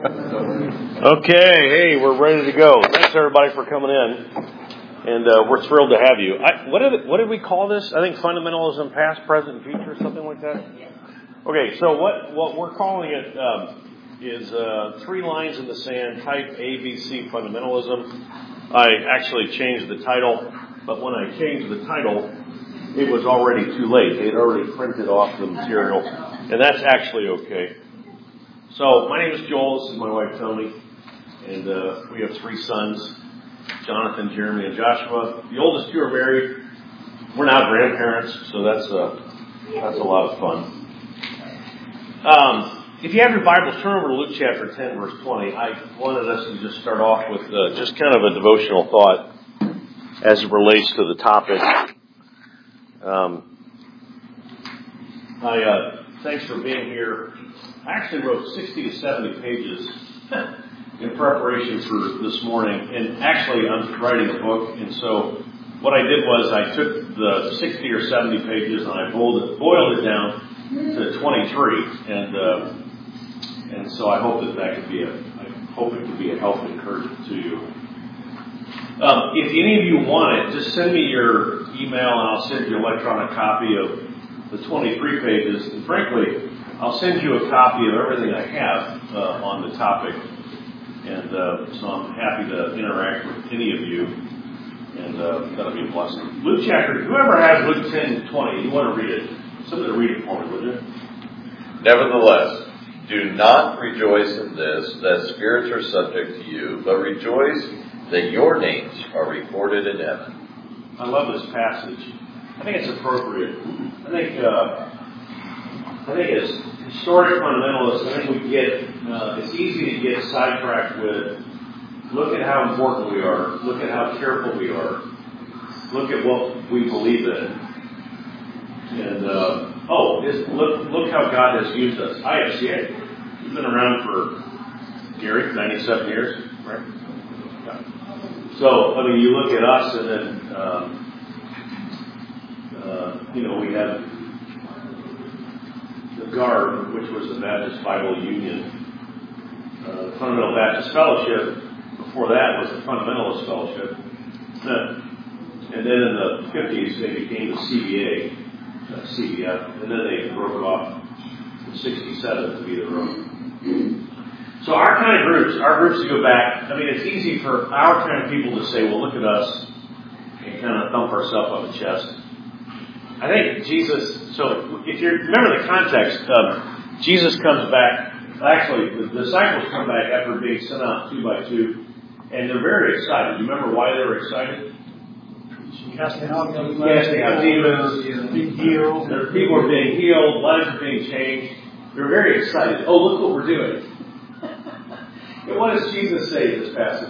Okay, hey, we're ready to go. Thanks everybody for coming in, and we're thrilled to have you. What did we call this? I think fundamentalism, past, present, and future, something like that. Okay, so what we're calling it is 3 lines in the sand, type ABC fundamentalism. I actually changed the title, but when I changed the title, it was already too late. They had already printed off the material, and that's actually okay. So my name is Joel. This is my wife Tony, and we have 3 sons: Jonathan, Jeremy, and Joshua. The oldest 2 are married. We're now grandparents, so that's a lot of fun. If you have your Bibles, turn over to Luke chapter 10, verse 20. I wanted us to just start off with just kind of a devotional thought as it relates to the topic. Thanks for being here. I actually wrote 60 to 70 pages in preparation for this morning, and actually I'm writing a book, and so what I did was I took the 60 or 70 pages and I boiled it down to 23, and so I hope that could be it could be a help and encouragement to you. If any of you want it, just send me your email and I'll send you an electronic copy of the 23 pages. And frankly, I'll send you a copy of everything I have on the topic. And so I'm happy to interact with any of you. And that'll be a blessing. Luke chapter, whoever has Luke 10:20, you want to read it. Somebody read it for me, would you? Nevertheless, do not rejoice in this, that spirits are subject to you, but rejoice that your names are recorded in heaven. I love this passage. I think it's appropriate. I think as historic fundamentalists, I think we get it's easy to get sidetracked with look at how important we are, look at how careful we are, look at what we believe in, and look how God has used us. IFCA, we've been around for 97 years, right? Yeah. So I mean, you look at us, and then we have the GARB, which was the Baptist Bible Union, the Fundamental Baptist Fellowship. Before that was the Fundamentalist Fellowship. And then in the 50s, they became the CBF, and then they broke off in 67 to be their own. So our groups that go back, I mean, it's easy for our kind of people to say, well, look at us, and kind of thump ourselves on the chest. I think Jesus, so if you remember the context, Jesus comes back, actually the disciples come back after being sent out 2 by 2, and they're very excited. You remember why they were excited? Casting out demons, being healed. Their people are being healed, lives are being changed. They're very excited. Oh, look what we're doing. And what does Jesus say in this passage?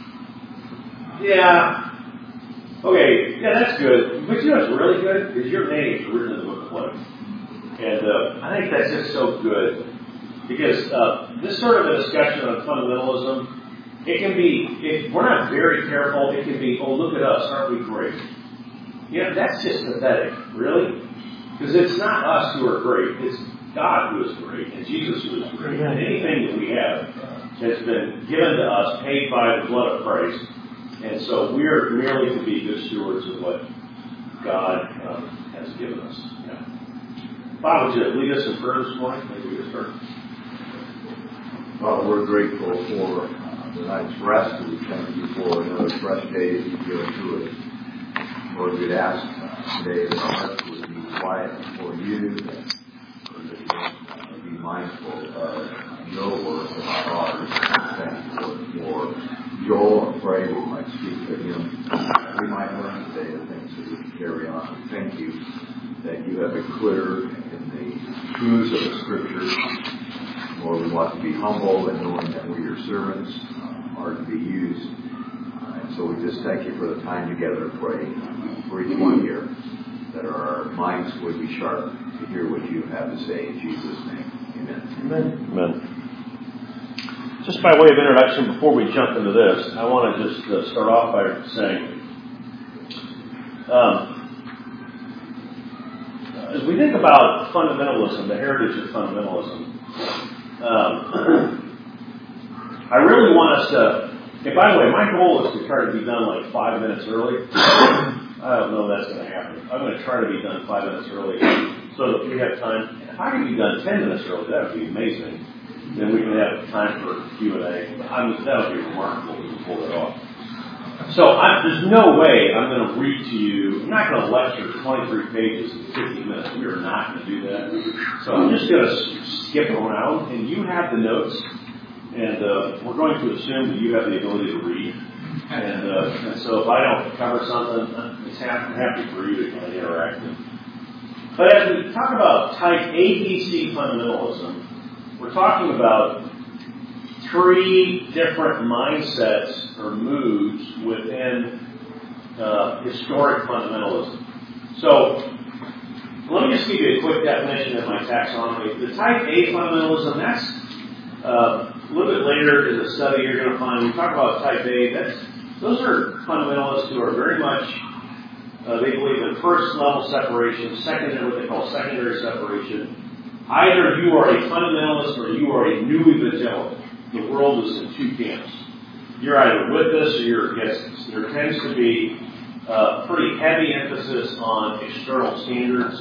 Yeah. Okay, yeah, that's good. But you know what's really good? Is your name's written in the book of life. And I think that's just so good. Because this sort of a discussion on fundamentalism, it can be, if we're not very careful, it can be, oh, look at us, aren't we great? Yeah, that's just pathetic, really. Because it's not us who are great, it's God who is great, and Jesus who is great. And anything that we have has been given to us, paid by the blood of Christ. And so we're merely to be good stewards of what God has given us. Yeah. Bob, would you lead us in prayer this morning? Maybe we can start. Well, we're grateful for the night's rest that we thank you for another fresh day that you've given to us. Lord, we'd ask today that our hearts would be quiet before you, that we would be mindful of your work and ours. Thank you, Lord, for Joel. I pray we might speak to him. We might learn today the things that we can carry on. Thank you that you have been clear in the truths of the Scriptures. Lord, we want to be humble and knowing that we're your servants, are to be used. And so we just thank you for the time together to pray for each one here, that our minds would be sharp to hear what you have to say. In Jesus' name, amen. Amen. Just by way of introduction, before we jump into this, I want to just start off by saying, as we think about fundamentalism, the heritage of fundamentalism, I really want us to, and by the way, my goal is to try to be done like 5 minutes early. I don't know if that's going to happen. I'm going to try to be done 5 minutes early so that we have time. If I can be done 10 minutes early, that would be amazing. Then we can have time for Q&A. That would be remarkable if we can pull that off. So there's no way I'm going to read to you. I'm not going to lecture 23 pages in 15 minutes. We are not going to do that. So I'm just going to skip around, and you have the notes. And we're going to assume that you have the ability to read. And so if I don't cover something, I'm happy for you to kind of interact with. But as we talk about type ABC fundamentalism, we're talking about 3 different mindsets or moods within historic fundamentalism. So let me just give you a quick definition of my taxonomy. The type A fundamentalism, that's a little bit later in the study you're going to find, we talk about type A, those are fundamentalists who are very much, they believe in first level separation, what they call secondary separation. Either you are a fundamentalist or you are a new evangelical. The world is in 2 camps. You're either with us or you're against us. There tends to be pretty heavy emphasis on external standards.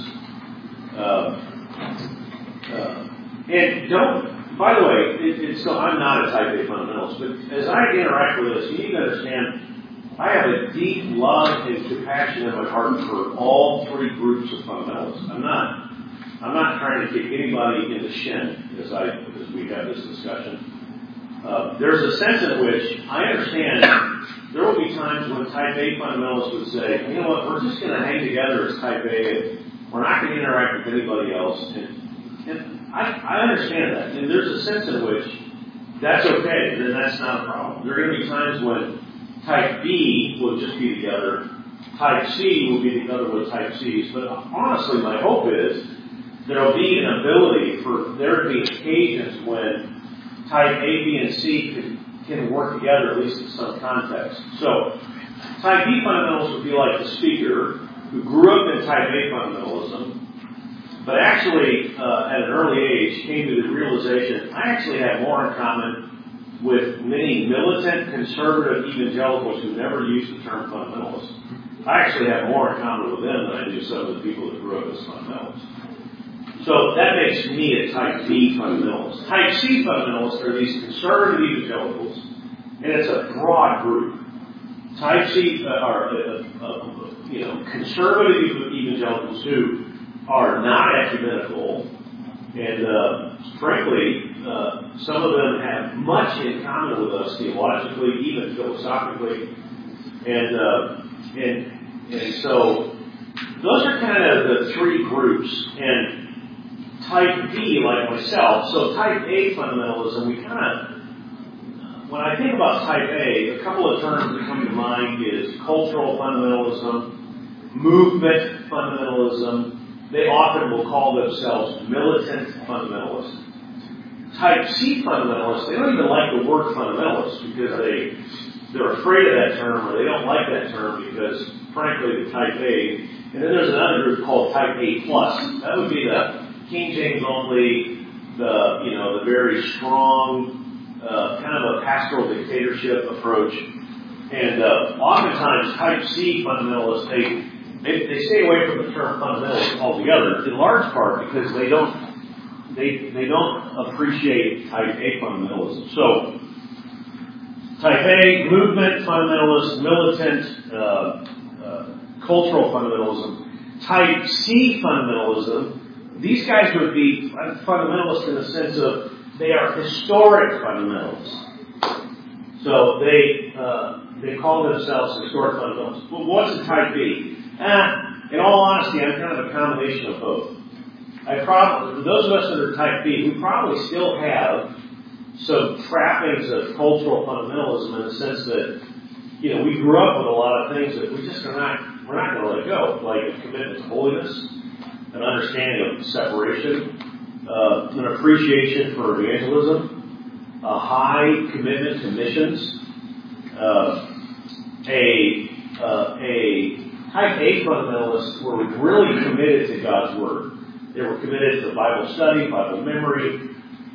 By the way, so I'm not a type A fundamentalist, but as I interact with this, you need to understand I have a deep love and compassion in my heart for all 3 groups of fundamentalists. I'm not trying to kick anybody in the shin as we have this discussion. There's a sense in which I understand there will be times when type A fundamentalists would say, you know what, we're just going to hang together as type A and we're not going to interact with anybody else. And I understand that. And there's a sense in which that's okay, then that's not a problem. There are going to be times when type B will just be together, type C will be together with type Cs. But honestly, my hope is there will be an ability for there to be occasions when type A, B, and C can work together, at least in some context. So, type B fundamentalists would be like the speaker who grew up in type A fundamentalism, but actually, at an early age, came to the realization, I actually have more in common with many militant, conservative evangelicals who never used the term fundamentalist. I actually have more in common with them than I do some of the people that grew up as fundamentalists. So that makes me a type B fundamentalist. Type C fundamentalists are these conservative evangelicals, and it's a broad group. Type C are conservative evangelicals who are not ecumenical, and frankly, some of them have much in common with us theologically, even philosophically, and so those are kind of the 3 groups. And type B, like myself, so type A fundamentalism, when I think about type A, a couple of terms that come to mind is cultural fundamentalism, movement fundamentalism. They often will call themselves militant fundamentalists. Type C fundamentalists, they don't even like the word fundamentalist because they're afraid of that term or they don't like that term because, frankly, the type A. And then there's another group called type A+. That would be the King James only, the very strong, kind of a pastoral dictatorship approach. And oftentimes type C fundamentalists, they stay away from the term fundamentalist altogether, in large part because they don't appreciate type A fundamentalism. So, type A, movement fundamentalist, militant, cultural fundamentalism. Type C fundamentalism, these guys would be fundamentalists in the sense of they are historic fundamentalists. So they call themselves historic fundamentalists. Well, what's a type B? In all honesty, I'm kind of a combination of both. Those of us that are type B, we probably still have some trappings of cultural fundamentalism in the sense that, we grew up with a lot of things that we're not going to let go, like a commitment to holiness, an understanding of separation, an appreciation for evangelism, a high commitment to missions, a type A fundamentalists were really committed to God's Word. They were committed to Bible study, Bible memory,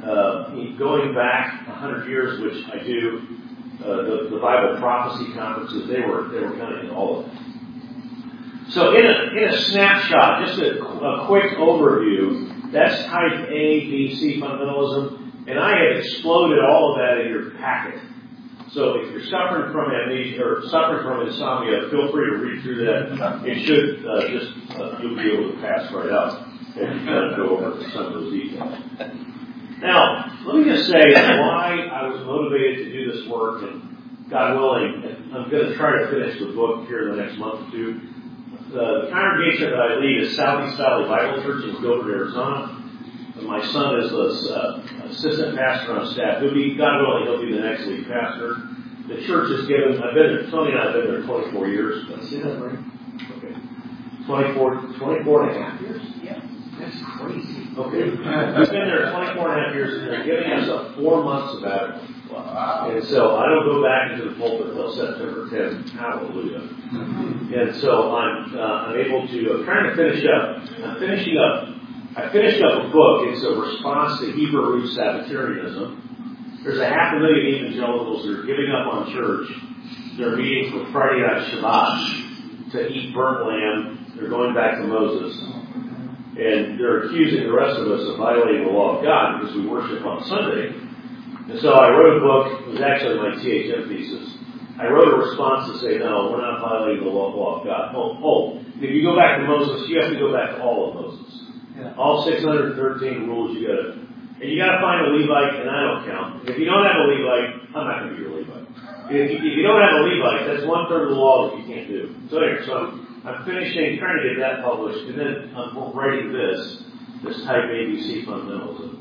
going back 100 years, which I do, the Bible prophecy conferences, they were kind of in all of it. So in a snapshot, just a quick overview, that's type A, B, C fundamentalism, and I have exploded all of that in your packet. So if you're suffering from amnesia or suffering from insomnia, feel free to read through that. It should you'll be able to pass right out and kind of go over some of those details. Now, let me just say why I was motivated to do this work, and God willing, I'm going to try to finish the book here in the next month or two. The congregation that I lead is Southeast Valley Bible Church in Gilbert, Arizona. And my son is the assistant pastor on staff. God willing, he'll be the next lead pastor. The church has given, Tony and I have been there 24 years. Did I say that right? Okay. 24 and a half years? Yeah, that's crazy. Okay. We've been there 24 and a half years, and they're giving us a 4 month sabbatical. Wow. And so I don't go back into the pulpit until September 10th. Hallelujah. And so I'm able to, I'm trying to finish up. I finished up a book. It's a response to Hebrew root Sabbatarianism. There's 500,000 evangelicals that are giving up on church. They're meeting for Friday night Shabbat to eat burnt lamb. They're going back to Moses. And they're accusing the rest of us of violating the law of God because we worship on Sunday. And so I wrote a book. It was actually my THM thesis. I wrote a response to say, no, we're not violating the law of God. If you go back to Moses, you have to go back to all of Moses. Yeah. All 613 rules you gotta find a Levite, and I don't count. If you don't have a Levite, I'm not going to be your Levite. If you don't have a Levite, that's 1/3 of the law that you can't do. So anyway, I'm finishing, trying to get that published, and then I'm writing this type ABC fundamentalism.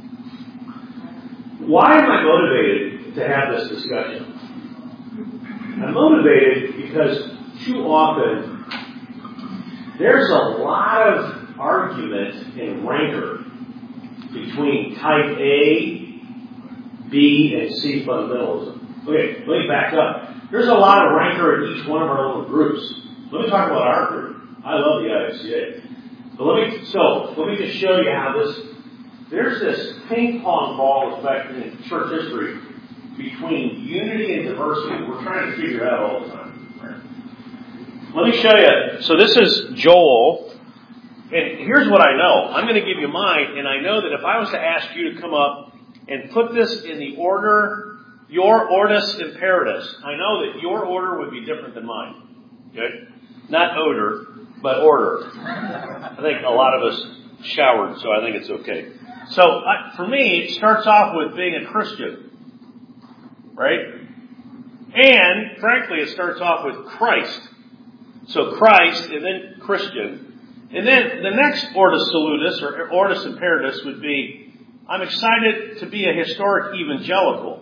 Why am I motivated to have this discussion? I'm motivated because too often there's a lot of argument and rancor between type A, B, and C fundamentalism. Okay, let me back up. There's a lot of rancor in each one of our little groups. Let me talk about our group. I love the IFCA. But let me just show you how there's this ping pong ball effect in church history between unity and diversity. We're trying to figure out all the time. Let me show you. So this is Joel. And here's what I know. I'm going to give you mine, and I know that if I was to ask you to come up and put this in the order, your ordus imperatus, I know that your order would be different than mine. Okay? Not odor, but order. I think a lot of us showered, so I think it's okay. So for me, it starts off with being a Christian. Right? And, frankly, it starts off with Christ. So Christ, and then Christian. And then the next ordus salutis, or ordus imperatus, would be, I'm excited to be a historic evangelical.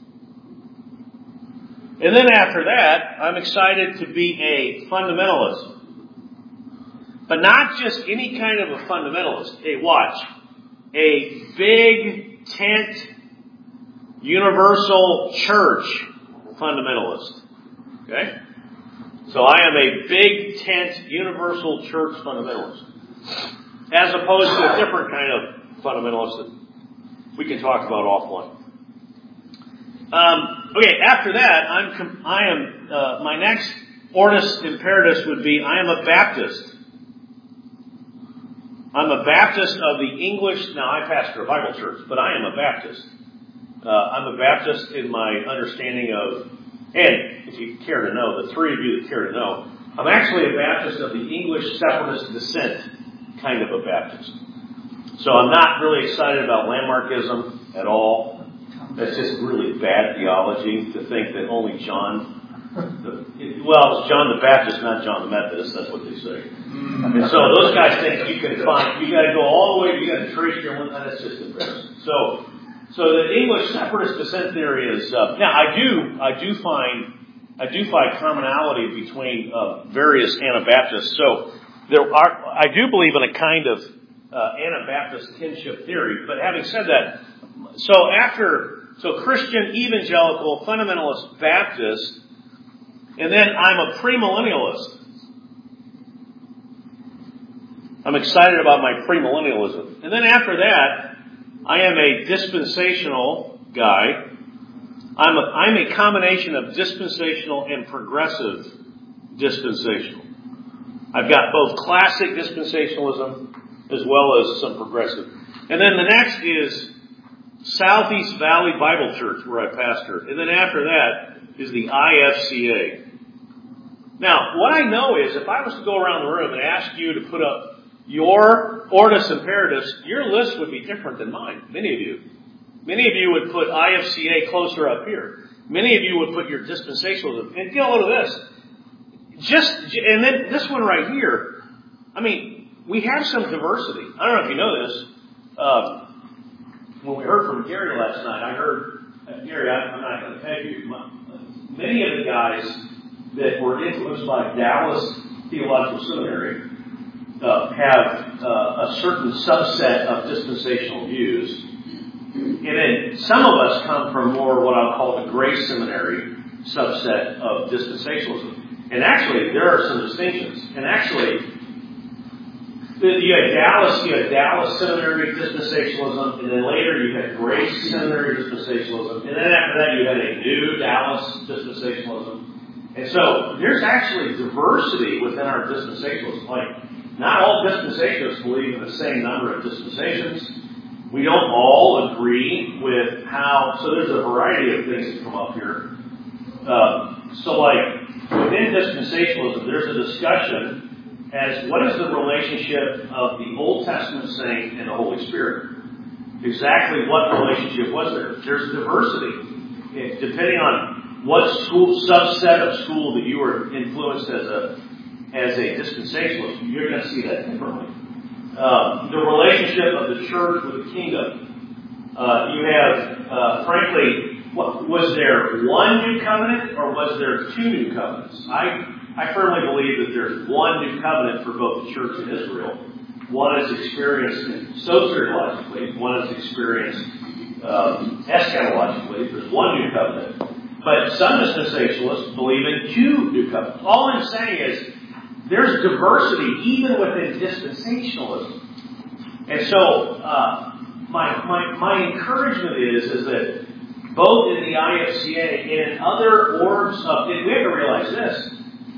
And then after that, I'm excited to be a fundamentalist. But not just any kind of a fundamentalist. Hey, watch. A big tent, universal church fundamentalist. Okay? So I am a big tent, universal church fundamentalist. As opposed to a different kind of fundamentalist that we can talk about offline. Okay, after that, I am my next ordus imperatus would be, I am a Baptist. I'm a Baptist of the English, now I pastor a Bible church, but I am a Baptist. I'm a Baptist in my understanding of, and if you care to know, the three of you that care to know, I'm actually a Baptist of the English separatist descent kind of a Baptist. So I'm not really excited about landmarkism at all. That's just really bad theology to think that only it's John the Baptist, not John the Methodist, that's what they say. And so those guys think you got to go all the way, you got to trace your one, that's just embarrassing. So the English separatist descent theory is, now I do find commonality between various Anabaptists. So I do believe in a kind of Anabaptist kinship theory. But having said that, so Christian, evangelical, fundamentalist, Baptist, and then I'm a premillennialist. I'm excited about my premillennialism. And then after that, I am a dispensational guy. I'm a combination of dispensational and progressive dispensational. I've got both classic dispensationalism as well as some progressive. And then the next is Southeast Valley Bible Church, where I pastor. And then after that is the IFCA. Now, what I know is if I was to go around the room and ask you to put up your Ordo Imperatus, your list would be different than mine. Many of you would put IFCA closer up here. Many of you would put your dispensationalism. And get a load of this. And then this one right here. I mean, we have some diversity. I don't know if you know this. When we heard from Gary last night, I heard, Gary, I'm not going to tell you, many of the guys that were influenced by Dallas Theological Seminary have a certain subset of dispensational views. And then some of us come from more what I'll call the Grace Seminary subset of dispensationalism. And actually, there are some distinctions. And actually, you had Dallas Seminary dispensationalism, and then later you had Grace Seminary dispensationalism, and then after that you had a new Dallas dispensationalism. And so there's actually diversity within our dispensationalism. Like, not all dispensationalists believe in the same number of dispensations. We don't all agree with how, so there's a variety of things that come up here. So like, within dispensationalism, there's a discussion as what is the relationship of the Old Testament saint and the Holy Spirit? Exactly what relationship was there? There's diversity. Depending on what subset of school that you were influenced as a dispensationalist, you're going to see that differently. The relationship of the church with the kingdom. You have, frankly, was there one new covenant or was there two new covenants? I firmly believe that there's one new covenant for both the church and Israel. One is experienced soteriologically, one is experienced eschatologically. There's one new covenant. But some dispensationalists believe in two new covenants. All I'm saying is there's diversity even within dispensationalism. And so my encouragement is that both in the IFCA and in other orbs of, and we have to realize this,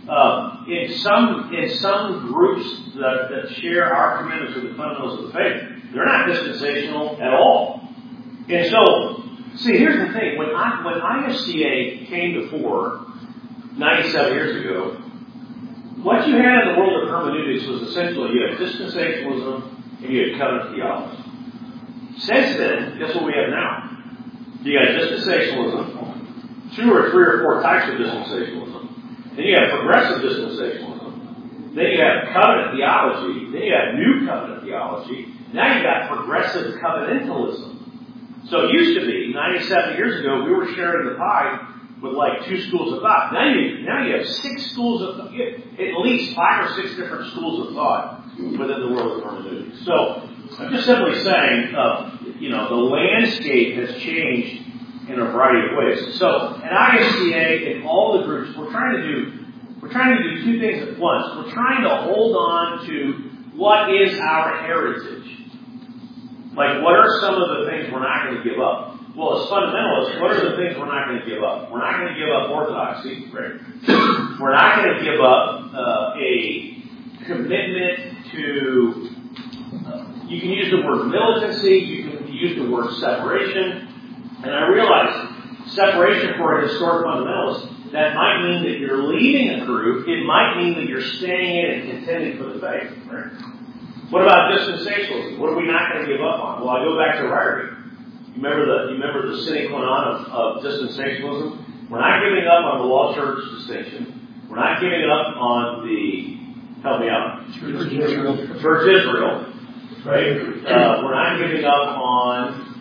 in some groups that share our commitment to the fundamentals of the faith, they're not dispensational at all. And so, see, here's the thing. When IFCA came to fore 97 years ago, what you had in the world of hermeneutics was essentially you had dispensationalism and you had covenant theology. Since then, guess what we have now? You got dispensationalism, 2 or 3 or 4 types of dispensationalism. Then you have progressive dispensationalism. Then you have covenant theology. Then you have new covenant theology. Now you got progressive covenantalism. So it used to be, 97 years ago, we were sharing the pie with like 2 schools of thought. Now you have 6 schools of thought, at least 5 or 6 different schools of thought within the world of hermeneutics. So I'm just simply saying, the landscape has changed in a variety of ways. So at IFCA and all the groups, we're trying to do 2 things at once. We're trying to hold on to what is our heritage. Like, what are some of the things we're not going to give up? Well, as fundamentalists, what are the things we're not going to give up? We're not going to give up orthodoxy, right? We're not going to give up a commitment to, you can use the word militancy, you can use the word separation, and I realize separation for a historic fundamentalist, that might mean that you're leaving a group, it might mean that you're staying in and contending for the faith, right? What about dispensationalism? What are we not going to give up on? Well, I go back to Ryrie. You remember the sine qua non of dispensationalism? We're not giving up on the law church distinction. We're not giving up on the, help me out, Church Israel, right? We're not giving up on,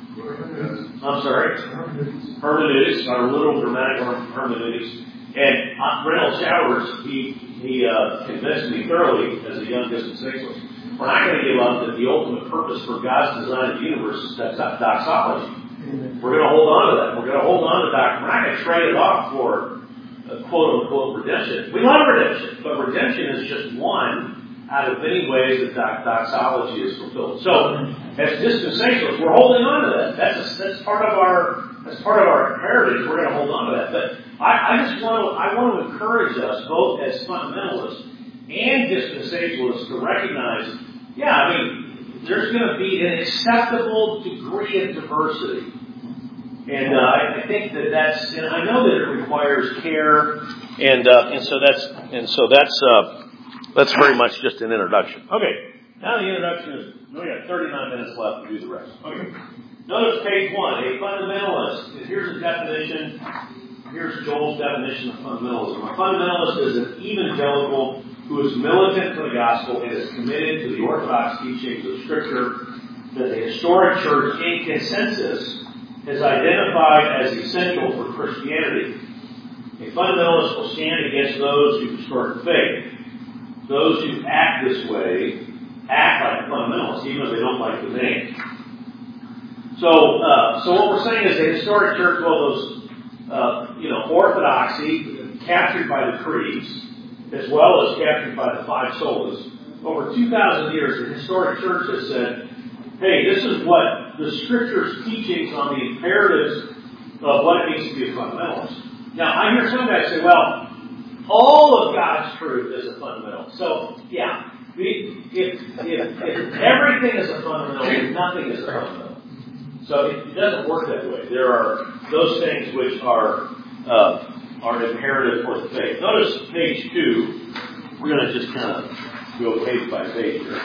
hermeneutics, our little dramatic hermeneutics. And Reynolds Showers, he convinced me thoroughly as a young dispensationalist. We're not going to give up that the ultimate purpose for God's design of the universe is doxology. We're going to hold on to that. We're going to hold on to doctrine. We're not going to trade it off for quote-unquote redemption. We love redemption, but redemption is just one out of any way that doxology is fulfilled. So, as dispensationalists, we're holding on to that. That's part of our heritage. We're going to hold on to that. But I want to encourage us, both as fundamentalists and dispensationalists, to recognize, there's going to be an acceptable degree of diversity. And I think that's, and I know that it requires care, and so that's very much just an introduction. Okay, now the introduction is, we got 39 minutes left to do the rest. Okay, notice page 1, a fundamentalist. And here's a definition. Here's Joel's definition of fundamentalism. A fundamentalist is an evangelical who is militant for the gospel and is committed to the orthodox teachings of Scripture that the historic church, in consensus, has identified as essential for Christianity. A fundamentalist will stand against those who distort faith. Those who act this way act like fundamentalists, even if they don't like the name. So what we're saying is the historic church, orthodoxy captured by the creeds, as well as captured by the five solas. Over 2,000 years, the historic church has said, hey, this is what the Scripture's teachings on the imperatives of what it means to be a fundamentalist. Now, I hear some guys say, well, all of God's truth is a fundamental. So, if everything is a fundamental, then nothing is a fundamental. So it doesn't work that way. There are those things which are imperative for the faith. Notice page 2. We're going to just kind of go page by page here.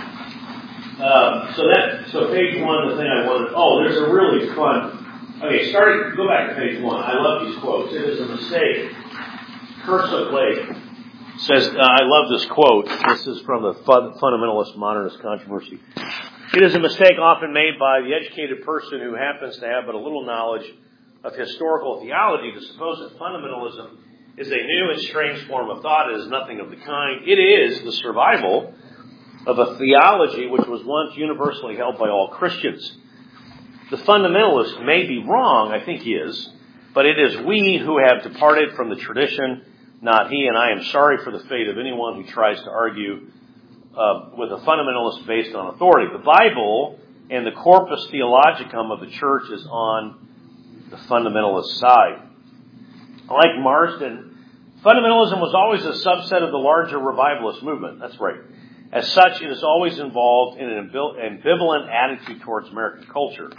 So page 1, the thing I wanted. Oh, there's a really fun. Okay, go back to page 1. I love these quotes. It is a mistake. Cursive Lake says, I love this quote. This is from the Fundamentalist Modernist Controversy. It is a mistake often made by the educated person who happens to have but a little knowledge of historical theology to suppose that fundamentalism is a new and strange form of thought. It is nothing of the kind. It is the survival of a theology which was once universally held by all Christians. The fundamentalist may be wrong, I think he is, but it is we who have departed from the tradition, not he, and I am sorry for the fate of anyone who tries to argue with a fundamentalist based on authority. The Bible and the corpus theologicum of the church is on the fundamentalist side. Like Marsden, fundamentalism was always a subset of the larger revivalist movement. That's right. As such, it is always involved in an ambivalent attitude towards American culture.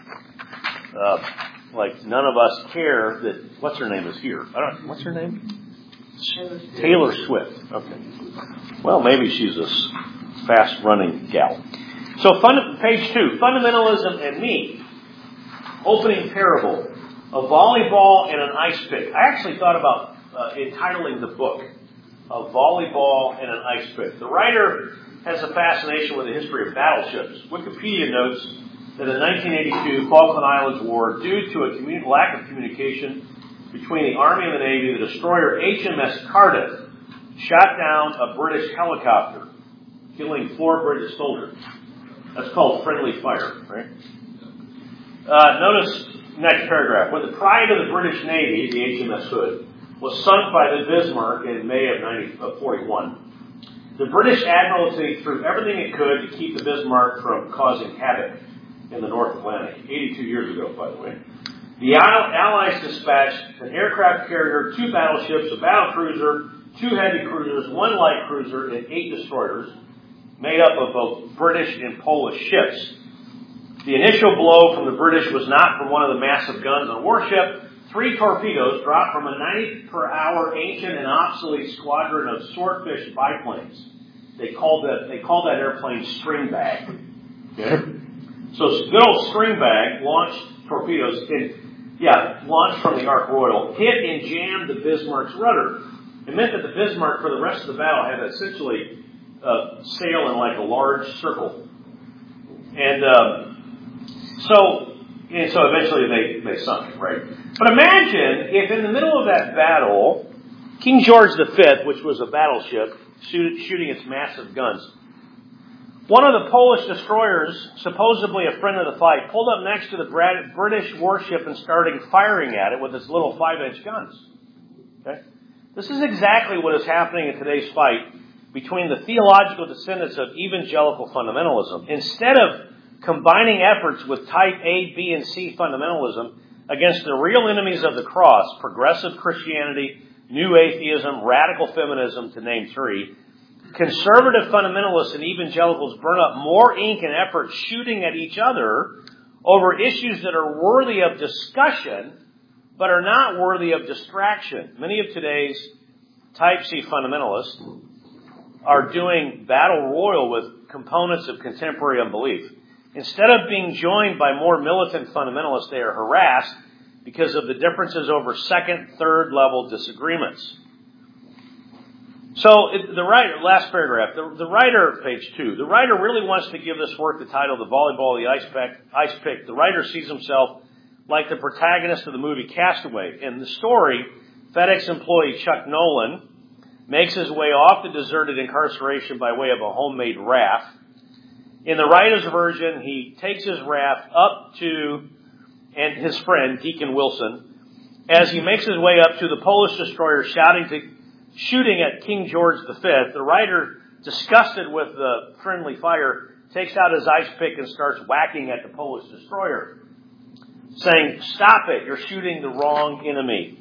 Like none of us care that, what's her name is here? What's her name? Taylor Swift. Okay. Well, maybe she's a fast-running gal. So, page 2, fundamentalism and me. Opening parable. A volleyball and an ice pick. I actually thought about entitling the book, A Volleyball and an Ice Pick. The writer has a fascination with the history of battleships. Wikipedia notes that in 1982 Falkland Islands War, due to a lack of communication between the Army and the Navy, the destroyer HMS Cardiff shot down a British helicopter, killing 4 British soldiers. That's called friendly fire, right? Notice next paragraph. When the pride of the British Navy, the HMS Hood, was sunk by the Bismarck in May of 41, the British Admiralty threw everything it could to keep the Bismarck from causing havoc in the North Atlantic. 82 years ago, by the way. The Allies dispatched an aircraft carrier, 2 battleships, a battle cruiser, 2 heavy cruisers, 1 light cruiser, and 8 destroyers, made up of both British and Polish ships. The initial blow from the British was not from one of the massive guns on a warship. 3 torpedoes dropped from a 90-per-hour ancient and obsolete squadron of swordfish biplanes. They called that airplane Stringbag. Okay? So good old Stringbag launched torpedoes, launched from the Ark Royal, hit and jammed the Bismarck's rudder. It meant that the Bismarck, for the rest of the battle, had to essentially sail in like a large circle. And so eventually they sunk it, right? But imagine if in the middle of that battle, King George V, which was a battleship, shooting its massive guns, one of the Polish destroyers, supposedly a friend of the fight, pulled up next to the British warship and started firing at it with its little 5-inch guns. Okay? This is exactly what is happening in today's fight between the theological descendants of evangelical fundamentalism. Instead of combining efforts with type A, B, and C fundamentalism against the real enemies of the cross, progressive Christianity, new atheism, radical feminism, to name three, conservative fundamentalists and evangelicals burn up more ink and effort shooting at each other over issues that are worthy of discussion, but are not worthy of distraction. Many of today's type C fundamentalists are doing battle royal with components of contemporary unbelief. Instead of being joined by more militant fundamentalists, they are harassed because of the differences over second, third level disagreements. So the writer, last paragraph, the writer, page 2, the writer really wants to give this work the title, The Volleyball, the Ice Pick. The writer sees himself like the protagonist of the movie Castaway. In the story, FedEx employee Chuck Nolan makes his way off the deserted incarceration by way of a homemade raft. In the writer's version, he takes his raft up to, and his friend, Deacon Wilson, as he makes his way up to the Polish destroyer shooting at King George V. The writer, disgusted with the friendly fire, takes out his ice pick and starts whacking at the Polish destroyer, saying, "Stop it, you're shooting the wrong enemy."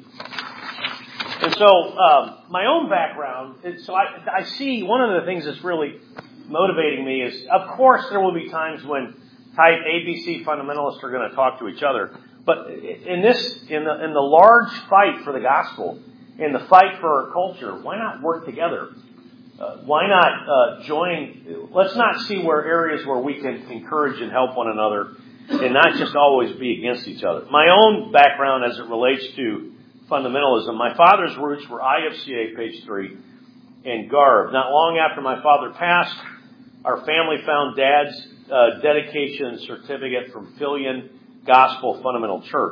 And so, my own background, so I see one of the things that's really motivating me is, of course, there will be times when type ABC fundamentalists are going to talk to each other. But in the large fight for the gospel, in the fight for our culture, why not work together? Why not join? Let's not see where areas where we can encourage and help one another and not just always be against each other. My own background as it relates to fundamentalism, my father's roots were IFCA, page 3, and Garb. Not long after my father passed, our family found Dad's dedication certificate from Filian Gospel Fundamental Church.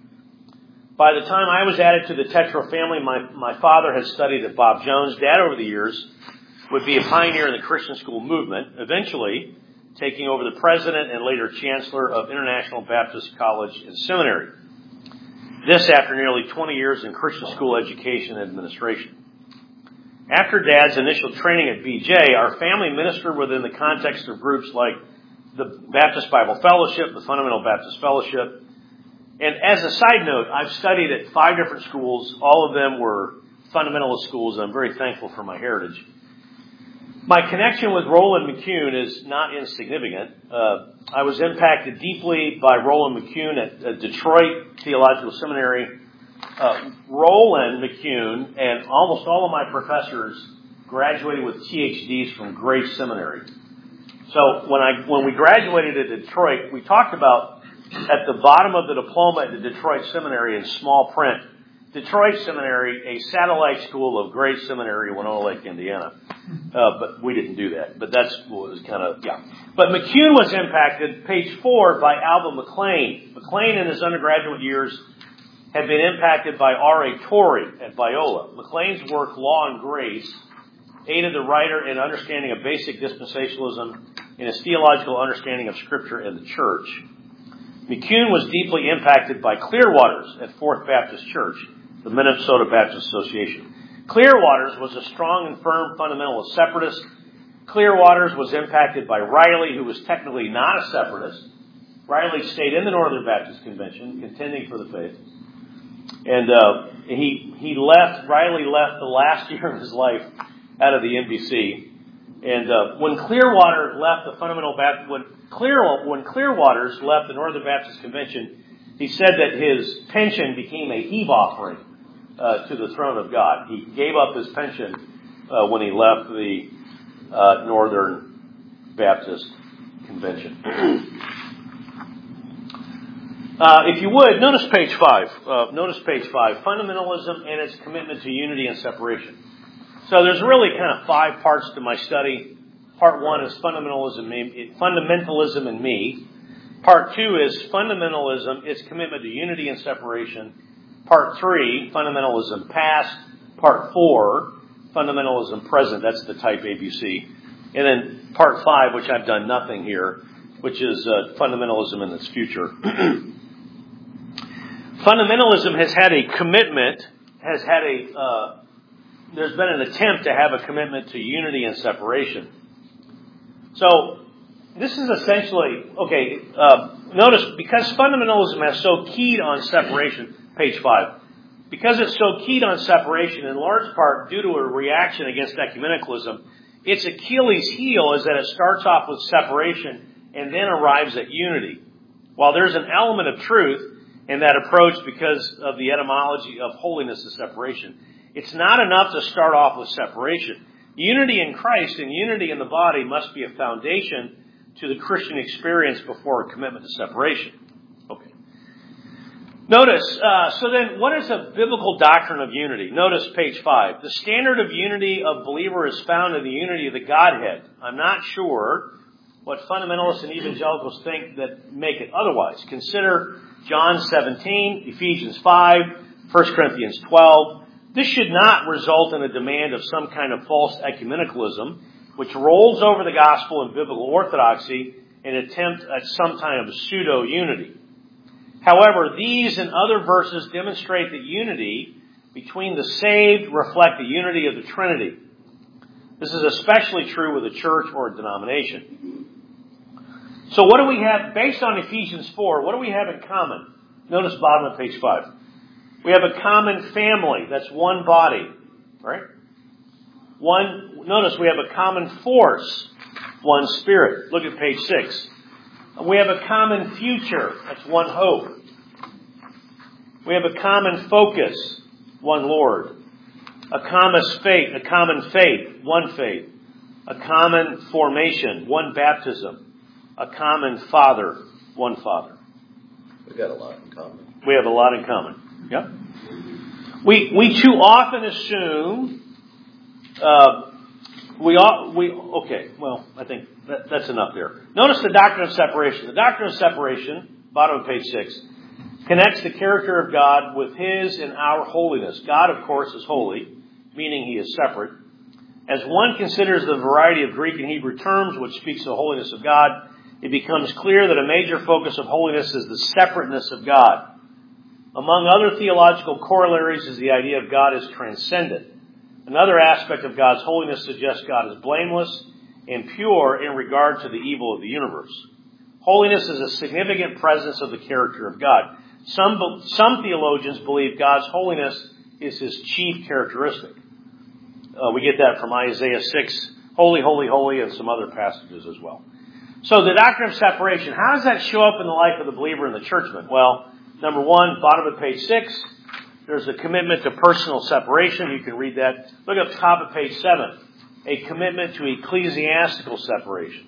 By the time I was added to the Tetro family, my father had studied at Bob Jones. Dad, over the years, would be a pioneer in the Christian school movement, eventually taking over the president and later chancellor of International Baptist College and Seminary. This after nearly 20 years in Christian school education and administration. After Dad's initial training at BJ, our family ministered within the context of groups like the Baptist Bible Fellowship, the Fundamental Baptist Fellowship. And as a side note, I've studied at 5 different schools. All of them were fundamentalist schools, and I'm very thankful for my heritage. My connection with Roland McCune is not insignificant. I was impacted deeply by Roland McCune at Detroit Theological Seminary. Roland McCune and almost all of my professors graduated with PhDs from Grace Seminary. So when we graduated at Detroit, we talked about at the bottom of the diploma at the Detroit Seminary in small print, Detroit Seminary, a satellite school of Grace Seminary, Winona Lake, Indiana. But we didn't do that. But that's what was kind of, yeah. But McCune was impacted, page 4, by Alvin McLean. McLean in his undergraduate years had been impacted by R.A. Torrey at Biola. McLean's work, Law and Grace, aided the writer in understanding of basic dispensationalism and his theological understanding of Scripture and the Church. McCune was deeply impacted by Clearwaters at Fourth Baptist Church, the Minnesota Baptist Association. Clearwaters was a strong and firm fundamentalist separatist. Clearwaters was impacted by Riley, who was technically not a separatist. Riley stayed in the Northern Baptist Convention, contending for the faith. And Riley left the last year of his life out of the NBC. And when Clearwater left the Fundamental Baptist, when Clearwaters left the Northern Baptist Convention, he said that his pension became a heave offering to the throne of God. He gave up his pension when he left the Northern Baptist Convention. If you would, notice page 5. Notice page 5. Fundamentalism and its commitment to unity and separation. So there's really kind of 5 parts to my study. Part 1 is fundamentalism in me. Part 2 is fundamentalism, its commitment to unity and separation. Part 3, fundamentalism past. Part 4, fundamentalism present. That's the type ABC. And then part 5, which I've done nothing here, which is fundamentalism in its future. Fundamentalism has had a commitment, has had a there's been an attempt to have a commitment to unity and separation. So this is essentially, notice, because fundamentalism has so keyed on separation, page 5, because it's so keyed on separation, in large part due to a reaction against ecumenicalism, its Achilles heel is that it starts off with separation and then arrives at unity. While there's an element of truth in that approach because of the etymology of holiness and separation, it's not enough to start off with separation. Unity in Christ and unity in the body must be a foundation to the Christian experience before a commitment to separation. Okay. Notice, so then what is a biblical doctrine of unity? Notice page 5. The standard of unity of believer is found in the unity of the Godhead. I'm not sure what fundamentalists and evangelicals think that make it otherwise. Consider John 17, Ephesians 5, 1 Corinthians 12. This should not result in a demand of some kind of false ecumenicalism, which rolls over the gospel and biblical orthodoxy in an attempt at some kind of pseudo-unity. However, these and other verses demonstrate that unity between the saved reflect the unity of the Trinity. This is especially true with a church or a denomination. So what do we have, based on Ephesians 4, what do we have in common? Notice bottom of page 5. We have a common family. That's one body. Right? Notice we have a common force. One spirit. Look at page 6. We have a common future. That's one hope. We have a common focus. One Lord. A common faith. One faith. A common formation. One baptism. A common Father. One Father. We've got a lot in common. We have a lot in common. Yep. We too often assume I think that's enough there. Notice the doctrine of separation. The doctrine of separation, bottom of page 6, connects the character of God with His and our holiness. God, of course, is holy, meaning He is separate. As one considers the variety of Greek and Hebrew terms which speaks of the holiness of God, it becomes clear that a major focus of holiness is the separateness of God. Among other theological corollaries is the idea of God as transcendent. Another aspect of God's holiness suggests God is blameless and pure in regard to the evil of the universe. Holiness is a significant presence of the character of God. Some theologians believe God's holiness is His chief characteristic. We get that from Isaiah 6, holy, holy, holy, and some other passages as well. So the doctrine of separation, how does that show up in the life of the believer and the churchman? Well, number 1, bottom of page 6, there's a commitment to personal separation. You can read that. Look up top of page 7. A commitment to ecclesiastical separation.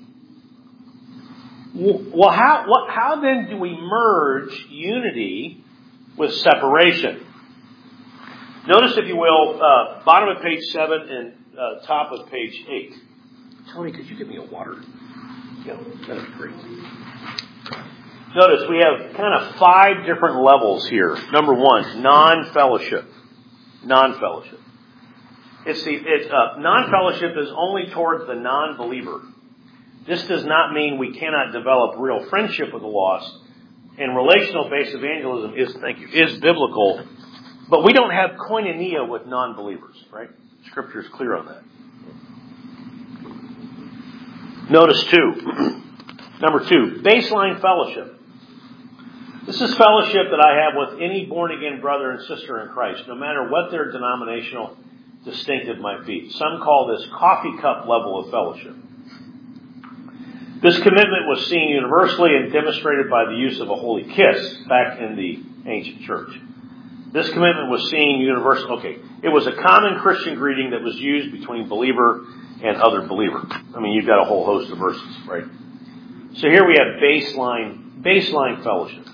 Well, how then do we merge unity with separation? Notice, if you will, bottom of page 7 and top of page 8. Tony, could you give me a water? Yeah, that'd be great. Notice we have kind of 5 different levels here. Number 1, non-fellowship. Non-fellowship. Non-fellowship is only towards the non-believer. This does not mean we cannot develop real friendship with the lost. And relational-based evangelism is biblical, but we don't have koinonia with non-believers, right? Scripture is clear on that. Notice number 2, baseline fellowship. This is fellowship that I have with any born-again brother and sister in Christ, no matter what their denominational distinctive might be. Some call this coffee cup level of fellowship. This commitment was seen universally and demonstrated by the use of a holy kiss back in the ancient church. This commitment was seen universally. It was a common Christian greeting that was used between believer and other believer. I mean, you've got a whole host of verses, right? So here we have baseline fellowship.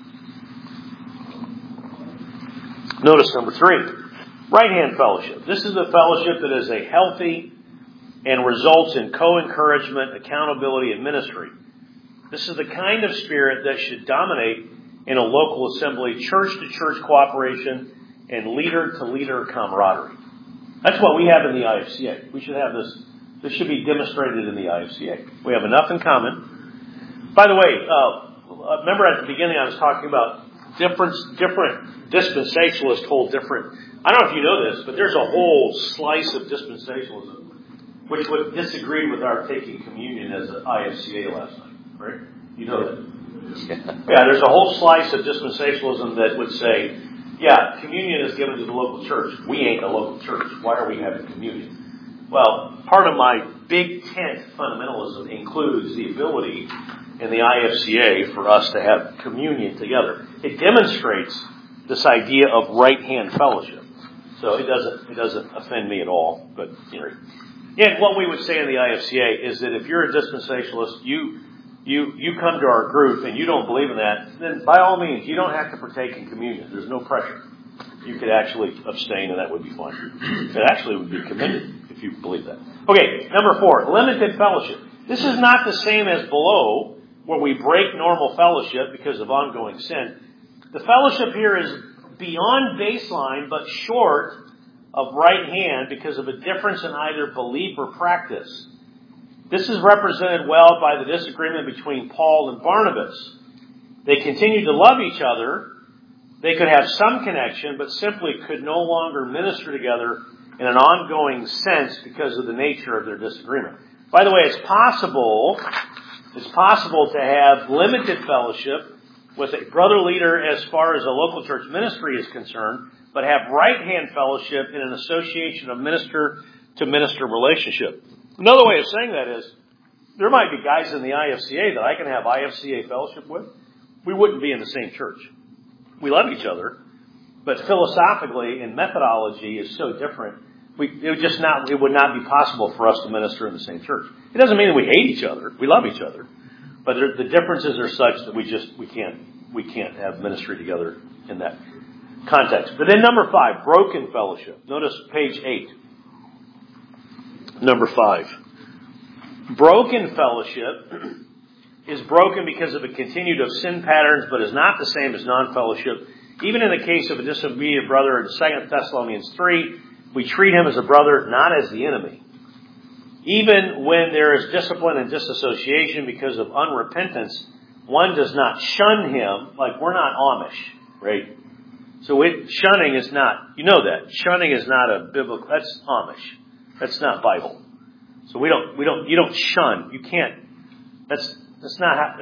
Notice number 3, right-hand fellowship. This is a fellowship that is a healthy and results in co-encouragement, accountability, and ministry. This is the kind of spirit that should dominate in a local assembly, church-to-church cooperation, and leader-to-leader camaraderie. That's what we have in the IFCA. We should have this. This should be demonstrated in the IFCA. We have enough in common. By the way, remember at the beginning I was talking about different dispensationalists hold different. I don't know if you know this, but there's a whole slice of dispensationalism which would disagree with our taking communion as an IFCA last night, right? You know that. Yeah, there's a whole slice of dispensationalism that would say, yeah, communion is given to the local church. We ain't a local church. Why are we having communion? Well, part of my big tent fundamentalism includes the ability in the IFCA for us to have communion together. It demonstrates this idea of right-hand fellowship. So it doesn't offend me at all. But and what we would say in the IFCA is that if you're a dispensationalist, you come to our group and you don't believe in that, then by all means, you don't have to partake in communion. There's no pressure. You could actually abstain and that would be fine. It actually would be commended if you believe that. Okay, number 4, limited fellowship. This is not the same as below, where we break normal fellowship because of ongoing sin. The fellowship here is beyond baseline, but short of right hand because of a difference in either belief or practice. This is represented well by the disagreement between Paul and Barnabas. They continued to love each other. They could have some connection, but simply could no longer minister together in an ongoing sense because of the nature of their disagreement. By the way, it's possible to have limited fellowship with a brother leader as far as a local church ministry is concerned, but have right-hand fellowship in an association of minister-to-minister relationship. Another way of saying that is, there might be guys in the IFCA that I can have IFCA fellowship with. We wouldn't be in the same church. We love each other, but philosophically and methodology is so different. It would not be possible for us to minister in the same church. It doesn't mean that we hate each other. We love each other, but the differences are such that we can't have ministry together in that context. But then number 5, broken fellowship. Notice page 8. Number 5. Broken fellowship is broken because of a continued of sin patterns, but is not the same as non-fellowship. Even in the case of a disobedient brother in 2 Thessalonians 3, we treat him as a brother, not as the enemy. Even when there is discipline and disassociation because of unrepentance, one does not shun him, like we're not Amish, right? So shunning is not, you know that. Shunning is not a biblical, that's Amish. That's not Bible. So you don't shun. You can't, that's not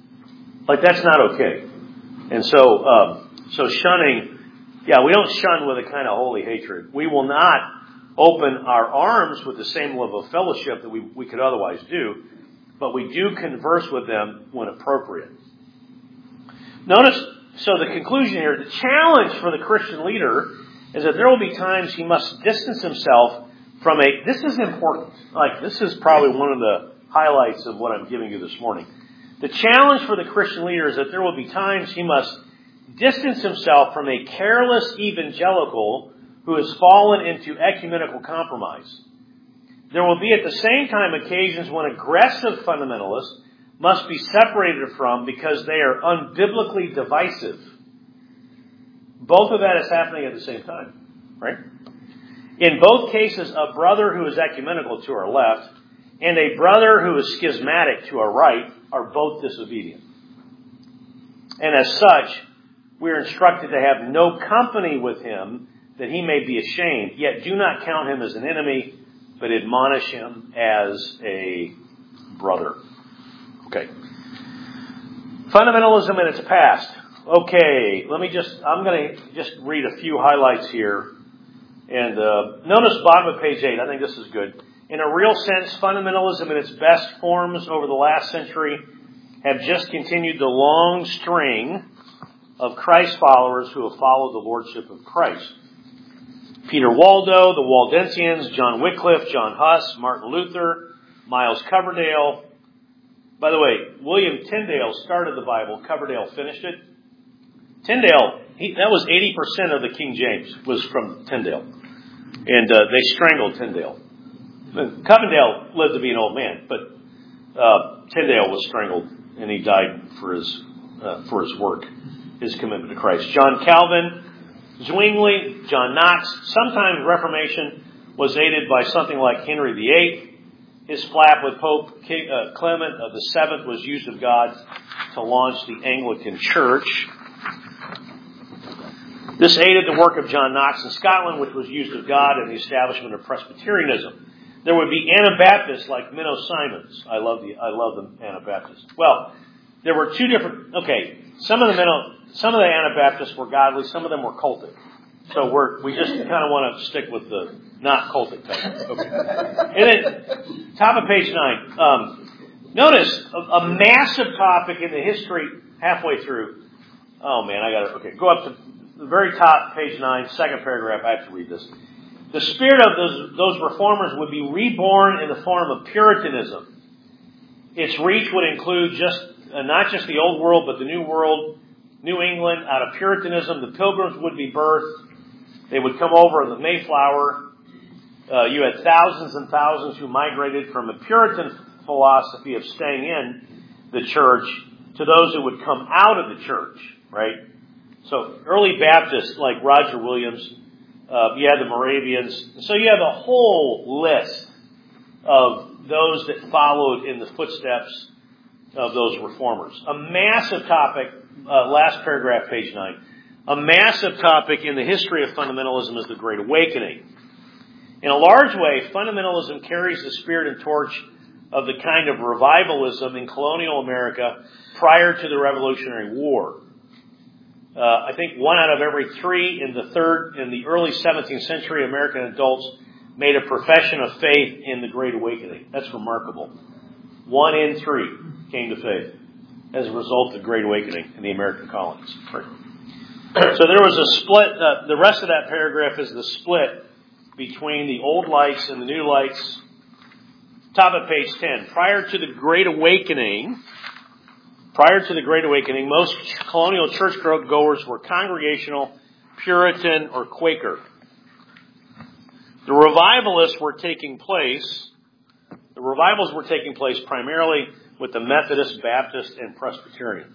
okay. And so shunning, we don't shun with a kind of holy hatred. We will not open our arms with the same level of fellowship that we could otherwise do, but we do converse with them when appropriate. Notice, so the conclusion here, the challenge for the Christian leader is that there will be times he must distance himself from this is important. This is probably one of the highlights of what I'm giving you this morning. The challenge for the Christian leader is that there will be times he must distance himself from a careless evangelical who has fallen into ecumenical compromise. There will be at the same time occasions when aggressive fundamentalists must be separated from because they are unbiblically divisive. Both of that is happening at the same time, right? In both cases, a brother who is ecumenical to our left and a brother who is schismatic to our right are both disobedient. And as such, we are instructed to have no company with him that he may be ashamed, yet do not count him as an enemy, but admonish him as a brother. Okay. Fundamentalism in its past. Okay, I'm going to just read a few highlights here. And notice bottom of page 8. I think this is good. In a real sense, fundamentalism in its best forms over the last century have just continued the long string of Christ followers who have followed the lordship of Christ. Peter Waldo, the Waldensians, John Wycliffe, John Huss, Martin Luther, Miles Coverdale. By the way, William Tyndale started the Bible. Coverdale finished it. Tyndale, that was 80% of the King James was from Tyndale. And they strangled Tyndale. Coverdale lived to be an old man, but Tyndale was strangled, and he died for his work, his commitment to Christ. John Calvin, Zwingli, John Knox. Sometimes Reformation was aided by something like Henry VIII. His flap with Pope Clement of the VII was used of God to launch the Anglican Church. This aided the work of John Knox in Scotland, which was used of God in the establishment of Presbyterianism. There would be Anabaptists like Minnow Simons. I love the Anabaptists. Well, there were two different. Okay, some of the Anabaptists were godly, some of them were cultic. So we just kind of want to stick with the not cultic type. Okay. And then top of page 9. Notice a massive topic in the history halfway through. Oh man, go up to the very top, page 9, second paragraph. I have to read this. The spirit of those reformers would be reborn in the form of Puritanism. Its reach would include not just the old world, but the new world, New England. Out of Puritanism, the Pilgrims would be birthed. They would come over in the Mayflower. You had thousands and thousands who migrated from a Puritan philosophy of staying in the church to those who would come out of the church, right? So early Baptists like Roger Williams, you had the Moravians. So you have a whole list of those that followed in the footsteps of those reformers. A massive topic, last paragraph, page 9. A massive topic in the history of fundamentalism is the Great Awakening. In a large way, fundamentalism carries the spirit and torch of the kind of revivalism in colonial America prior to the Revolutionary War. I think 1 out of every 3 in the early 17th century American adults made a profession of faith in the Great Awakening. That's remarkable. 1 in 3 came to faith as a result of the Great Awakening in the American colonies. Right. So there was a split. The rest of that paragraph is the split between the old lights and the new lights. Top of page 10. Prior to the Great Awakening, most colonial churchgoers were Congregational, Puritan, or Quaker. The revivals were taking place primarily with the Methodist, Baptist, and Presbyterians.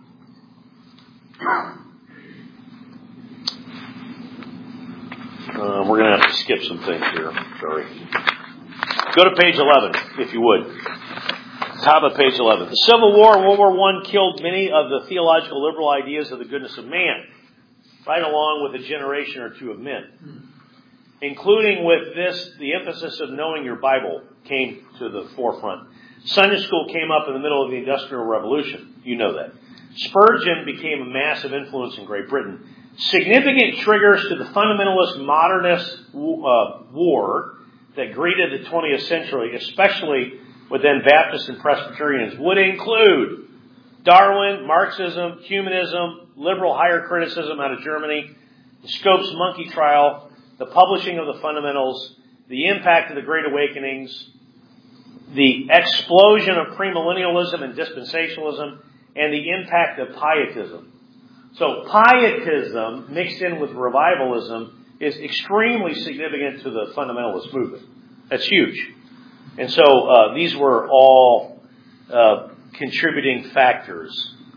We're going to have to skip some things here. Sorry. Go to page 11, if you would. Top of page 11. The Civil War, World War I, killed many of the theological liberal ideas of the goodness of man, right along with a generation or two of men. Including with this, the emphasis of knowing your Bible came to the forefront. Sunday school came up in the middle of the Industrial Revolution. You know that. Spurgeon became a massive influence in Great Britain. Significant triggers to the fundamentalist modernist war that greeted the 20th century, especially within Baptists and Presbyterians, would include Darwin, Marxism, humanism, liberal higher criticism out of Germany, the Scopes monkey trial, the publishing of the fundamentals, the impact of the Great Awakenings, the explosion of premillennialism and dispensationalism, and the impact of pietism. So pietism mixed in with revivalism is extremely significant to the fundamentalist movement. That's huge. And so these were all contributing factors.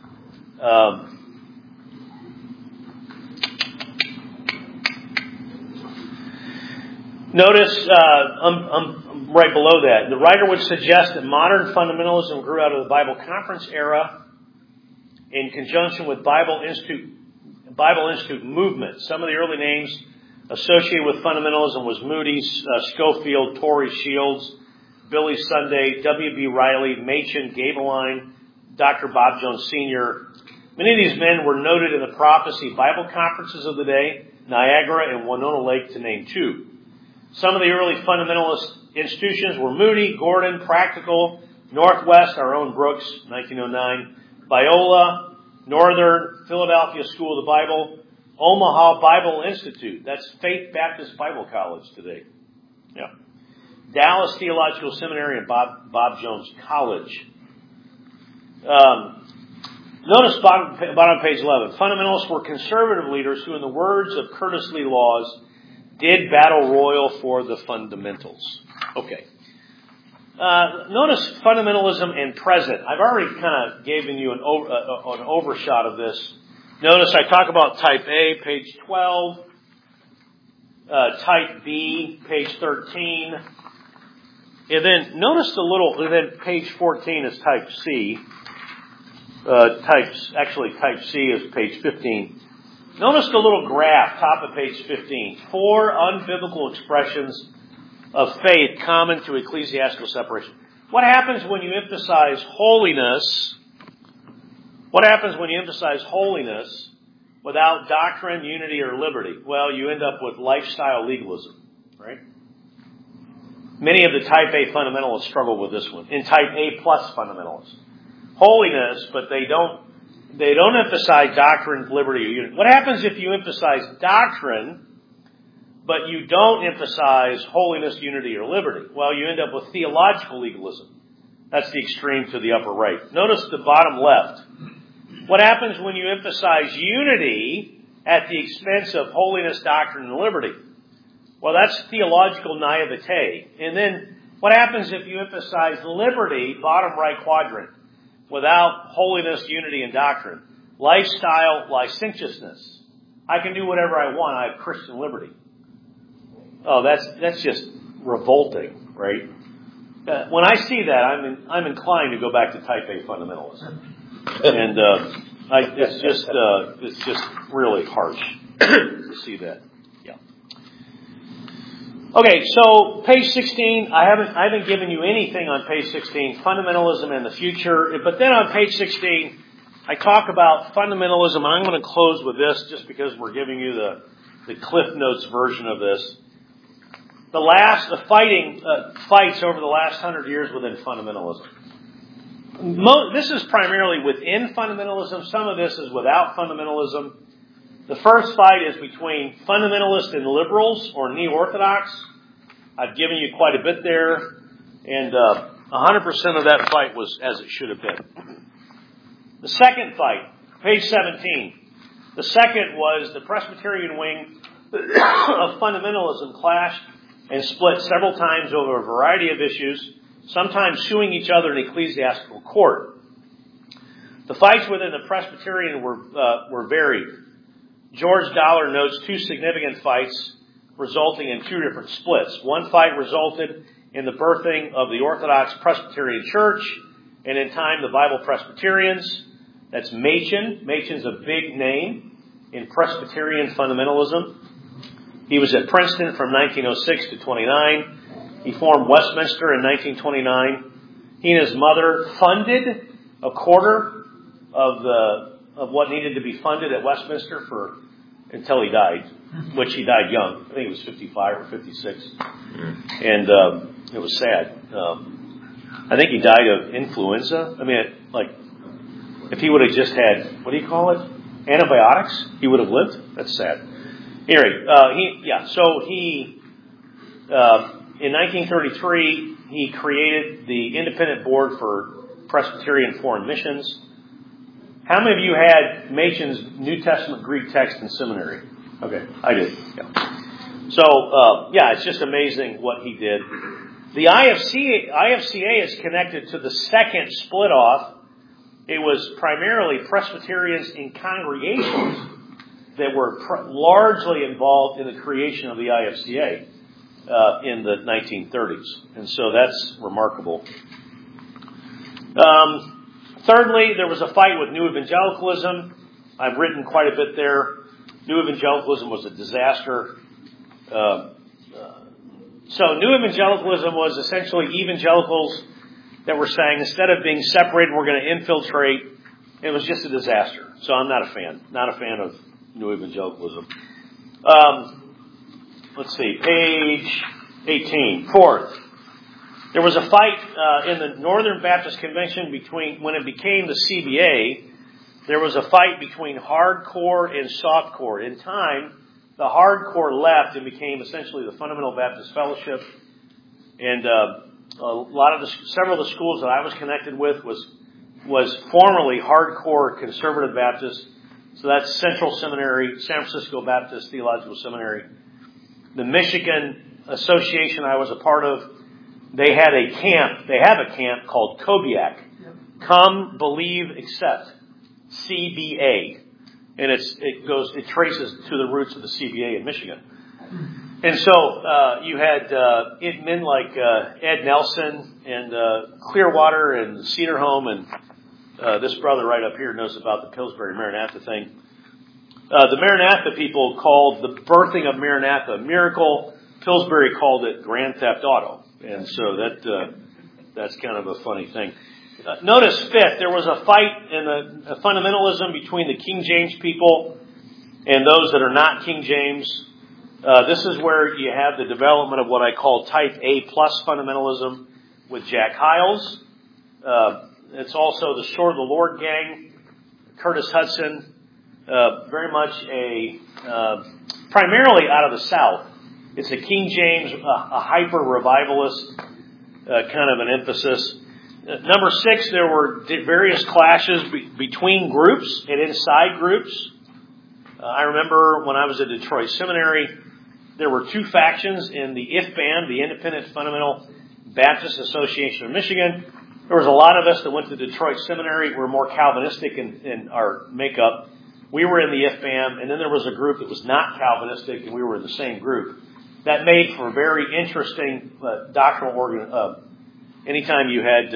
Notice right below that, the writer would suggest that modern fundamentalism grew out of the Bible Conference era in conjunction with Bible Institute movement. Some of the early names associated with fundamentalism was Moody, Schofield, Torrey Shields, Billy Sunday, W.B. Riley, Machen, Gabeline, Dr. Bob Jones Sr. Many of these men were noted in the prophecy Bible conferences of the day, Niagara and Winona Lake, to name 2. Some of the early fundamentalist institutions were Moody, Gordon, Practical, Northwest, our own Brooks, 1909, Biola, Northern, Philadelphia School of the Bible, Omaha Bible Institute. That's Faith Baptist Bible College today. Yeah. Dallas Theological Seminary and Bob Jones College. Notice bottom page 11. Fundamentalists were conservative leaders who, in the words of Curtis Lee Laws, did battle royal for the fundamentals. Okay. Notice fundamentalism and present. I've already kind of given you an overshot of this. Notice I talk about type A, page 12. Type B, page 13. And then notice and then page 14 is type C. Type C is page 15. Notice the little graph, top of page 15. 4 unbiblical expressions of faith common to ecclesiastical separation. What happens when you emphasize holiness? What happens when you emphasize holiness without doctrine, unity, or liberty? Well, you end up with lifestyle legalism, right? Many of the type A fundamentalists struggle with this one. In type A plus fundamentalists. Holiness, but they don't emphasize doctrine, liberty, or unity. What happens if you emphasize doctrine, but you don't emphasize holiness, unity, or liberty? Well, you end up with theological legalism. That's the extreme to the upper right. Notice the bottom left. What happens when you emphasize unity at the expense of holiness, doctrine, and liberty? Well, that's theological naivete. And then what happens if you emphasize liberty, bottom right quadrant, without holiness, unity, and doctrine? Lifestyle licentiousness. I can do whatever I want. I have Christian liberty. Oh, that's just revolting, right? When I see that, I'm inclined to go back to type A fundamentalism, and it's just really harsh to see that. Yeah. Okay, so page 16. I haven't given you anything on page 16. Fundamentalism and the future, but then on page 16, I talk about fundamentalism, and I'm going to close with this just because we're giving you the Cliff Notes version of this. The fights over the last 100 years within fundamentalism. This is primarily within fundamentalism. Some of this is without fundamentalism. The first fight is between fundamentalists and liberals or neo-orthodox. I've given you quite a bit there, and 100% of that fight was as it should have been. The second fight, page 17. The second was the Presbyterian wing of fundamentalism clashed and split several times over a variety of issues, sometimes suing each other in ecclesiastical court. The fights within the Presbyterian were varied. George Dollar notes 2 significant fights resulting in 2 different splits. One fight resulted in the birthing of the Orthodox Presbyterian Church, and in time the Bible Presbyterians. That's Machen. Machen's a big name in Presbyterian fundamentalism. He was at Princeton from 1906 to 29. He formed Westminster in 1929. He and his mother funded a quarter of what needed to be funded at Westminster until he died, which he died young. I think he was 55 or 56. And it was sad. I think he died of influenza. I mean, if he would have just had, what do you call it? Antibiotics, he would have lived. That's sad. Anyway, in 1933, he created the Independent Board for Presbyterian Foreign Missions. How many of you had Machen's New Testament Greek text in seminary? Okay, I did. Yeah. So, it's just amazing what he did. The IFCA is connected to the second split off. It was primarily Presbyterians in congregations that were largely involved in the creation of the IFCA in the 1930s. And so that's remarkable. Thirdly, there was a fight with New Evangelicalism. I've written quite a bit there. New Evangelicalism was a disaster. So New Evangelicalism was essentially evangelicals that were saying, instead of being separated, we're going to infiltrate. It was just a disaster. So I'm not a fan. Not a fan of New Evangelicalism. Let's see, page 18. Fourth, there was a fight in the Northern Baptist Convention when it became the CBA. There was a fight between hardcore and softcore. In time, the hardcore left and became essentially the Fundamental Baptist Fellowship. And several of the schools that I was connected with was formerly hardcore conservative Baptist. So that's Central Seminary, San Francisco Baptist Theological Seminary. The Michigan Association I was a part of, they have a camp called Kobiak. Come, Believe, Accept. CBA. And it traces to the roots of the CBA in Michigan. And so, you had, men like, Ed Nelson and, Clearwater and Cedar Home, and this brother right up here knows about the Pillsbury Maranatha thing. The Maranatha people called the birthing of Maranatha a miracle. Pillsbury called it Grand Theft Auto. And so that's kind of a funny thing. Notice, fifth, there was a fight in a fundamentalism between the King James people and those that are not King James. This is where you have the development of what I call type A plus fundamentalism with Jack Hyles. It's also the Sword of the Lord gang, Curtis Hudson, very much primarily out of the South. It's a King James, a hyper revivalist kind of an emphasis. Number 6, there were various clashes between groups and inside groups. I remember when I was at Detroit Seminary, there were 2 factions in the IFBAM, the Independent Fundamental Baptist Association of Michigan. There was a lot of us that went to Detroit Seminary. We were more Calvinistic in our makeup. We were in the IFBAM, and then there was a group that was not Calvinistic, and we were in the same group. That made for very interesting doctrinal anytime you had,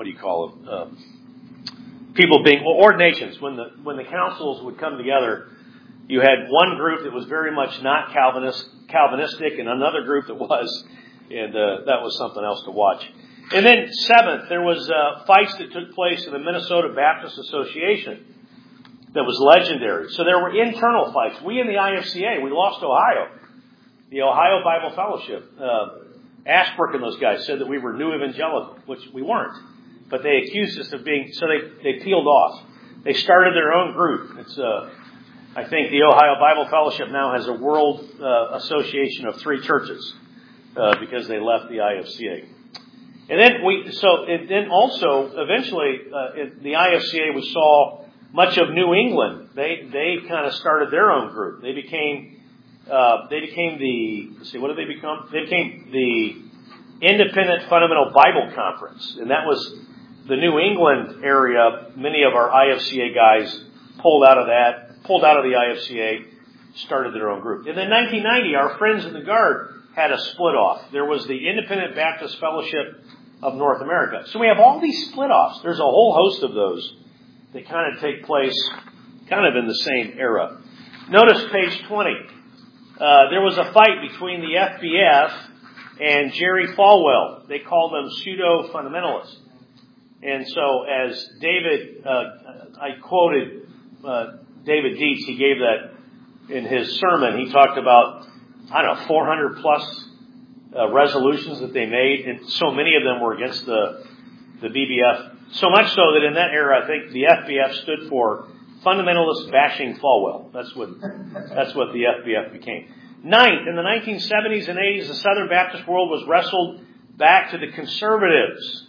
people being, ordinations. When the councils would come together, you had one group that was very much not Calvinistic and another group that was, and that was something else to watch. And then 7th, there was fights that took place in the Minnesota Baptist Association that was legendary. So there were internal fights. We in the IFCA, we lost Ohio. The Ohio Bible Fellowship. Ashbrook and those guys said that we were new evangelical, which we weren't. But they accused us of being, so they peeled off. They started their own group. It's, I think the Ohio Bible Fellowship now has a world association of 3 churches because they left the IFCA. And then also eventually in the IFCA we saw much of New England. They kind of started their own group. They became the, what did they become? They became the Independent Fundamental Bible Conference. And that was the New England area. Many of our IFCA guys pulled out of the IFCA, started their own group. And then 1990, our friends in the Guard had a split off. There was the Independent Baptist Fellowship of North America. So we have all these split offs. There's a whole host of those that kind of take place kind of in the same era. Notice page 20. There was a fight between the FBF and Jerry Falwell. They called them pseudo-fundamentalists. And so as David, I quoted David Dietz, he gave that in his sermon. He talked about, 400 plus resolutions that they made, and so many of them were against the BBF. So much so that in that era, I think the FBF stood for Fundamentalist Bashing Falwell. That's what the FBF became. 9th, in the 1970s and 80s, the Southern Baptist world was wrestled back to the conservatives.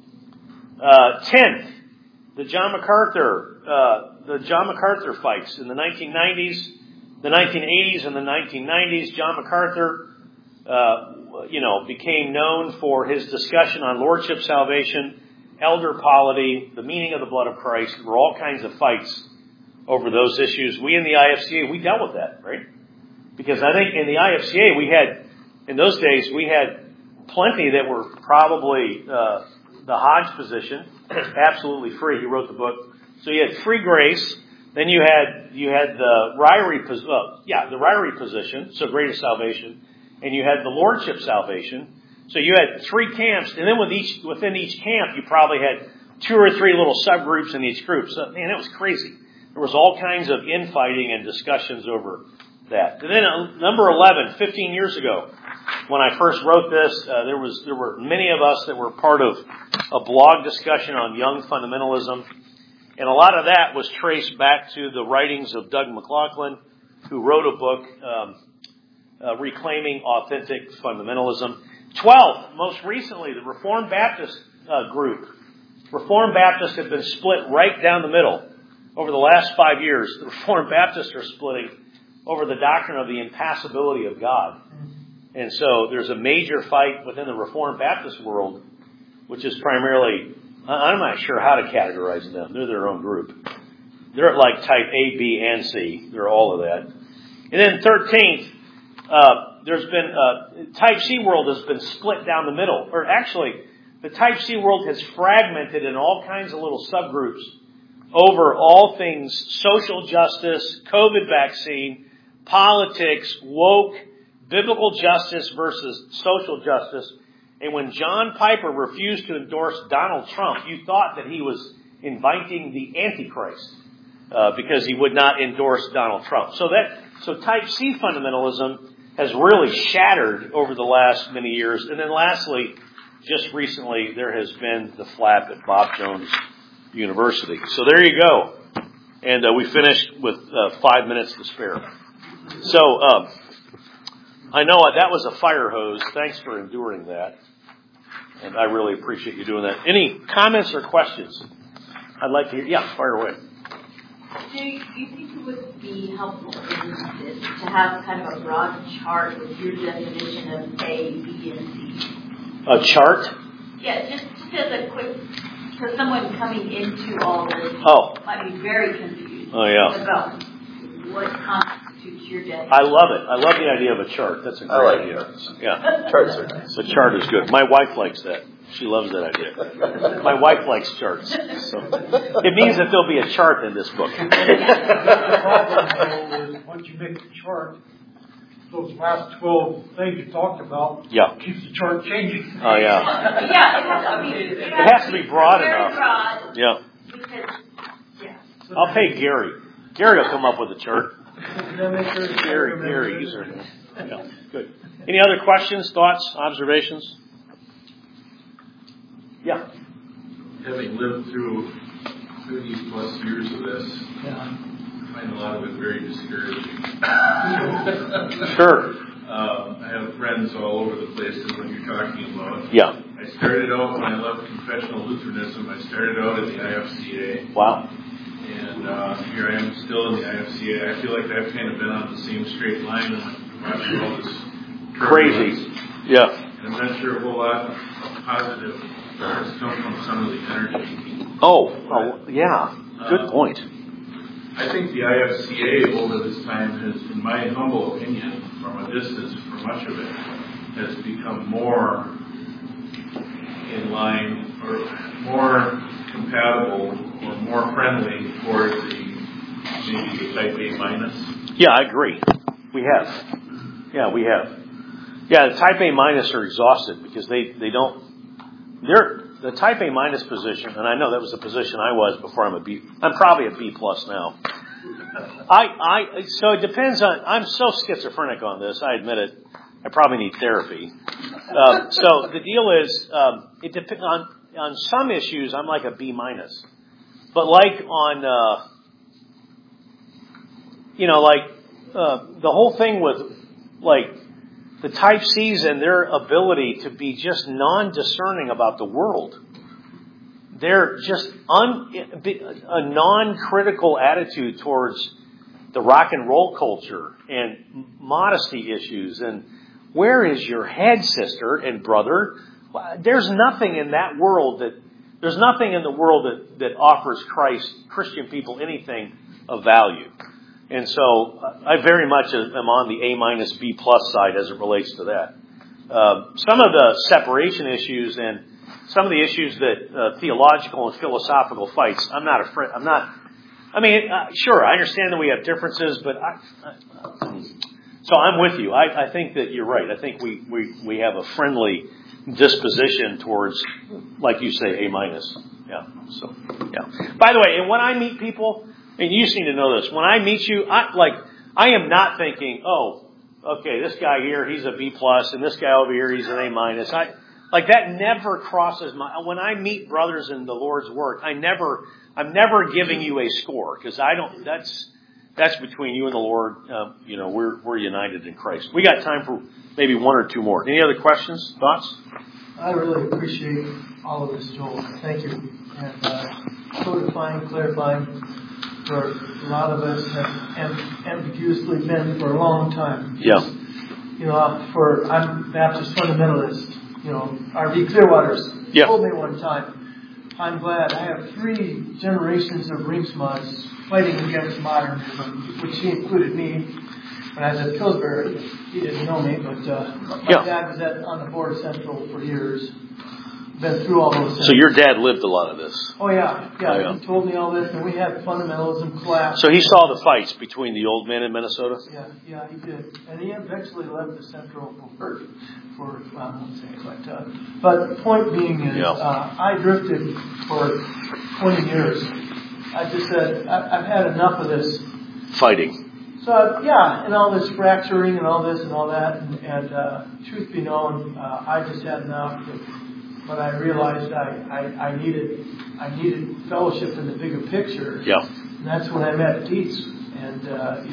10th, the John MacArthur fights in the 1990s, the 1980s, and the 1990s. John MacArthur, became known for his discussion on lordship salvation, elder polity, the meaning of the blood of Christ. There were all kinds of fights over those issues. We in the IFCA, we dealt with that, right? Because I think in the IFCA, in those days, we had plenty that were probably the Hodge position, absolutely free. He wrote the book. So you had free grace. Then you had the Ryrie position, so greatest salvation, and you had the lordship salvation. So you had 3 camps, and then within each camp, you probably had 2 or 3 little subgroups in each group. So man, it was crazy. There was all kinds of infighting and discussions over that. And then number 11, 15 years ago, when I first wrote this, there were many of us that were part of a blog discussion on young fundamentalism. And a lot of that was traced back to the writings of Doug McLaughlin, who wrote a book, Reclaiming Authentic Fundamentalism. 12th, most recently, the Reformed Baptist group. Reformed Baptists have been split right down the middle. Over the last 5 years, the Reformed Baptists are splitting over the doctrine of the impassibility of God. And so there's a major fight within the Reformed Baptist world, which is primarily, I'm not sure how to categorize them. They're their own group. They're like type A, B, and C. They're all of that. And then 13th, there's been, type C world has been split down the middle. Or actually, the type C world has fragmented in all kinds of little subgroups over all things social justice, COVID vaccine, politics, woke, biblical justice versus social justice. And when John Piper refused to endorse Donald Trump, you thought that he was inviting the Antichrist because he would not endorse Donald Trump. So type C fundamentalism has really shattered over the last many years. And then lastly, just recently, there has been the flap at Bob Jones University. So there you go. And we finished with 5 minutes to spare. So I know that was a fire hose. Thanks for enduring that. And I really appreciate you doing that. Any comments or questions? I'd like to hear. Yeah, fire away. Do you think it would be helpful to have kind of a broad chart with your definition of A, B, and C? A chart? Yeah, just as a quick, for someone coming into all this, might be very confused about what constitutes your definition. I love it. I love the idea of a chart. That's a great idea. Yeah, charts are nice. The chart is good. My wife likes that. She loves that idea. My wife likes charts. So it means that there'll be a chart in this book. The problem is once you make the chart, those last 12 things you talked about keeps the chart changing. Oh, yeah. It has to be broad enough. Broad. Yeah. Because, I'll pay Gary. Gary will come up with a chart. Gary, good. Any other questions, thoughts, observations? Yeah. Having lived through 30 plus years of this, I find a lot of it very discouraging. Sure. I have friends all over the place in what you're talking about. Yeah. I started out when I left confessional Lutheranism. I started out in the IFCA. Wow. And here I am still in the IFCA. I feel like I've kind of been on the same straight line and watching all this crazy. Yeah. And I'm not sure a whole lot of positive has come from some of the energy. Yeah. Good point. I think the IFCA over this time has, in my humble opinion, from a distance for much of it, has become more in line or more compatible or more friendly towards maybe the type A minus. Yeah, I agree. We have. Yeah, we have. Yeah, the type A minus are exhausted because they don't. The type A minus position, and I know that was the position I was before I'm a B. I'm probably a B plus now. So it depends on. I'm so schizophrenic on this. I admit it. I probably need therapy. So the deal is, it depends on some issues. I'm like a B minus, but like on, the whole thing with like the type C's and their ability to be just non-discerning about the world. They're just a non-critical attitude towards the rock and roll culture and modesty issues. And where is your head, sister and brother? There's nothing in that world there's nothing in the world that offers Christian people anything of value. And so I very much am on the A minus B plus side as it relates to that. Some of the separation issues and some of the issues that theological and philosophical fights, I'm not afraid. Sure, I understand that we have differences, but so I'm with you. I think that you're right. I think we have a friendly disposition towards, like you say, A minus. Yeah. So yeah. By the way, and when I meet people. And you just need to know this. When I meet you, I am not thinking, oh, okay, this guy here, he's a B plus, and this guy over here, he's an A minus. That never crosses my. When I meet brothers in the Lord's work, I'm never giving you a score because I don't. That's between you and the Lord. We're united in Christ. We got time for maybe one or two more. Any other questions, thoughts? I really appreciate all of this, Joel. Thank you. And codifying, clarifying. For a lot of us have ambiguously been for a long time. Yeah. I'm Baptist fundamentalist. R.V. Clearwater's told me one time, I'm glad I have 3 generations of Rinksmods fighting against modernism, which he included me. When I was at Pillsbury, he didn't know me, but my dad was on the board of Central for years. been through all those things. So your dad lived a lot of this. Oh yeah. He told me all this, and we had fundamentalism class. So he saw the fights between the old men in Minnesota? Yeah, he did. And he eventually left the Central for I won't say it, but the point being is, I drifted for 20 years. I just said, I've had enough of this. Fighting. So, and all this fracturing and all this and all that, and truth be known, I just had enough. But I realized I needed fellowship in the bigger picture. Yeah. And that's when I met Dietz, and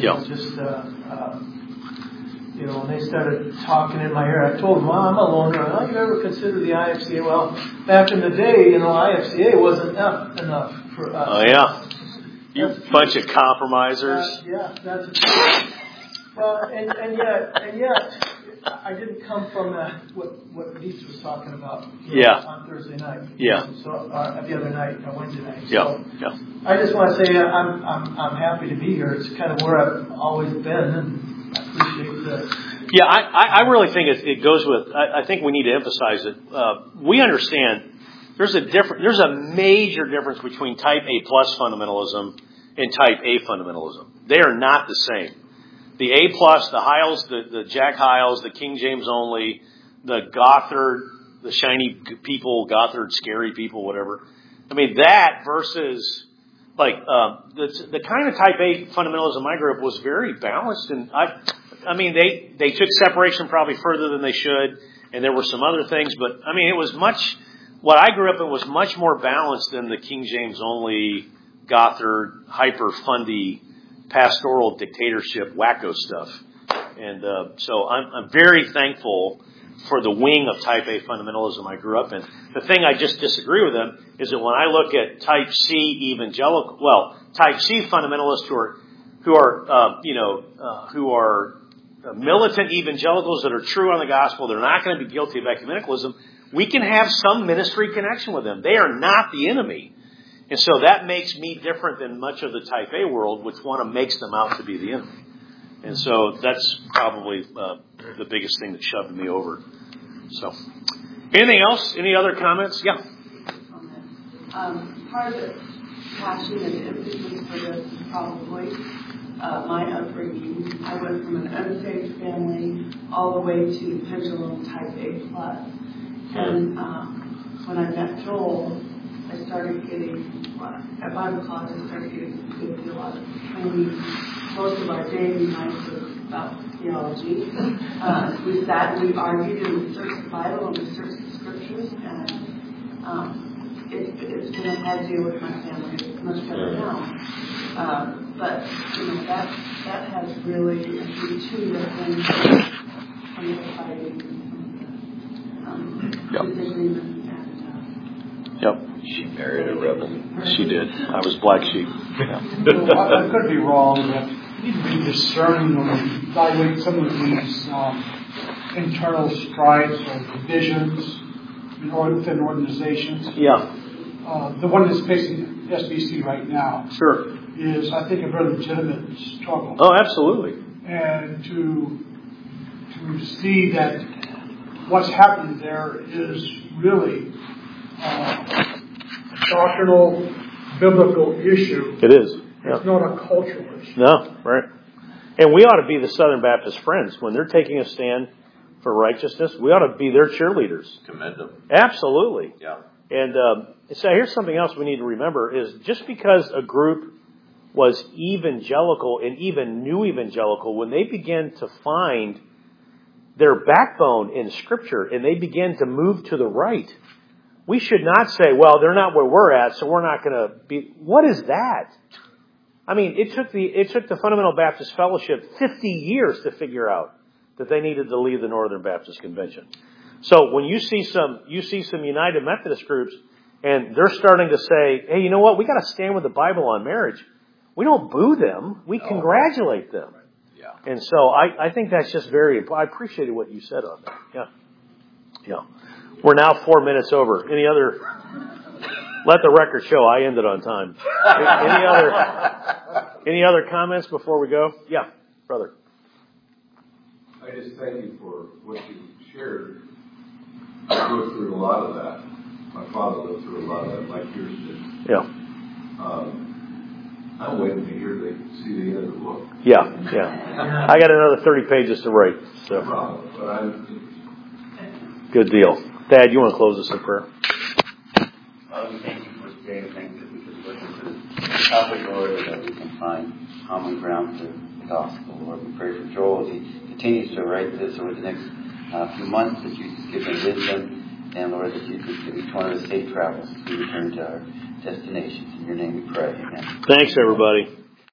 when they started talking in my ear, I told them, "Well, I'm a loner. Have you ever considered the IFCA?" Well, back in the day, IFCA wasn't enough for us. Oh yeah. You bunch of compromisers. That's a truth. Well, and yet, I didn't come from what Dietz was talking about on Thursday night. So the other night, Wednesday night. So I just want to say I'm happy to be here. It's kind of where I've always been, and I appreciate that. Yeah, I really think it goes with. I think we need to emphasize that we understand. There's a major difference between Type A plus fundamentalism and Type A fundamentalism. They are not the same. The A plus, the Hyles, the Jack Hyles, the King James only, the Gothard, the shiny people, Gothard, scary people, whatever. I mean, that versus the kind of Type A fundamentalism I grew up was very balanced, and I mean they took separation probably further than they should, and there were some other things, but I mean it was much. What I grew up in was much more balanced than the King James only, Gothard, hyper-fundy, pastoral dictatorship, wacko stuff. And so I'm very thankful for the wing of Type A fundamentalism I grew up in. The thing I just disagree with them is that when I look at Type C Type C fundamentalists who are militant evangelicals that are true on the gospel, they're not going to be guilty of ecumenicalism. We can have some ministry connection with them. They are not the enemy. And so that makes me different than much of the Type A world, which makes them out to be the enemy. And so that's probably the biggest thing that shoved me over. So, anything else? Any other comments? Yeah. Part of the passion and emphasis for this is probably my upbringing. I went from an unsaved family all the way to pendulum Type A plus. And when I met Joel, I started getting, at Bible class, I started getting a good lot of training. Most of our daily nights was about theology. We sat and we argued and we searched the Bible and we searched the scriptures, and it's been a hard deal with my family. It's much better now. But that has really, I think, two different from the fighting. She married a rebel. She did. I was black sheep. I could be wrong, but you need to be discerning when we evaluate some of these internal strifes or divisions within organizations. The one that's facing SBC right now is, I think, a very legitimate struggle. Oh, absolutely. And to see that what's happening there is really a doctrinal, biblical issue. It is. It's not a cultural issue. No, right. And we ought to be the Southern Baptist Friends. When they're taking a stand for righteousness, we ought to be their cheerleaders. Commend them. Absolutely. Yeah. And so here's something else we need to remember is just because a group was evangelical and even new evangelical, when they begin to find their backbone in Scripture and they begin to move to the right, we should not say, well, they're not where we're at, so we're not going to be. What is that? I mean, it took the Fundamental Baptist Fellowship 50 years to figure out that they needed to leave the Northern Baptist Convention. So when you see some United Methodist groups and they're starting to say, hey, you know what? We got to stand with the Bible on marriage. We don't boo them. We congratulate them. Yeah. And so I think that's just very important. I appreciated what you said on that. Yeah. We're now 4 minutes over. Any other? Let the record show I ended on time. Any other comments before we go? Yeah, brother. I just thank you for what you shared. I go through a lot of that. My father lived through a lot of that, like yours did. Yeah. I'm waiting to hear see the end of the book. Yeah. I got another 30 pages to write. So. No problem, but Good deal. Thad, you want to close us in prayer? Thank you for today. Thank you that we can listen to the topic, Lord, and that we can find common ground for the gospel. Lord, we pray for Joel as he continues to write this over the next few months, that you just give him wisdom, and Lord, that you could give each one of us safe travels as we return to our destinations. In your name we pray. Amen. Thanks, everybody.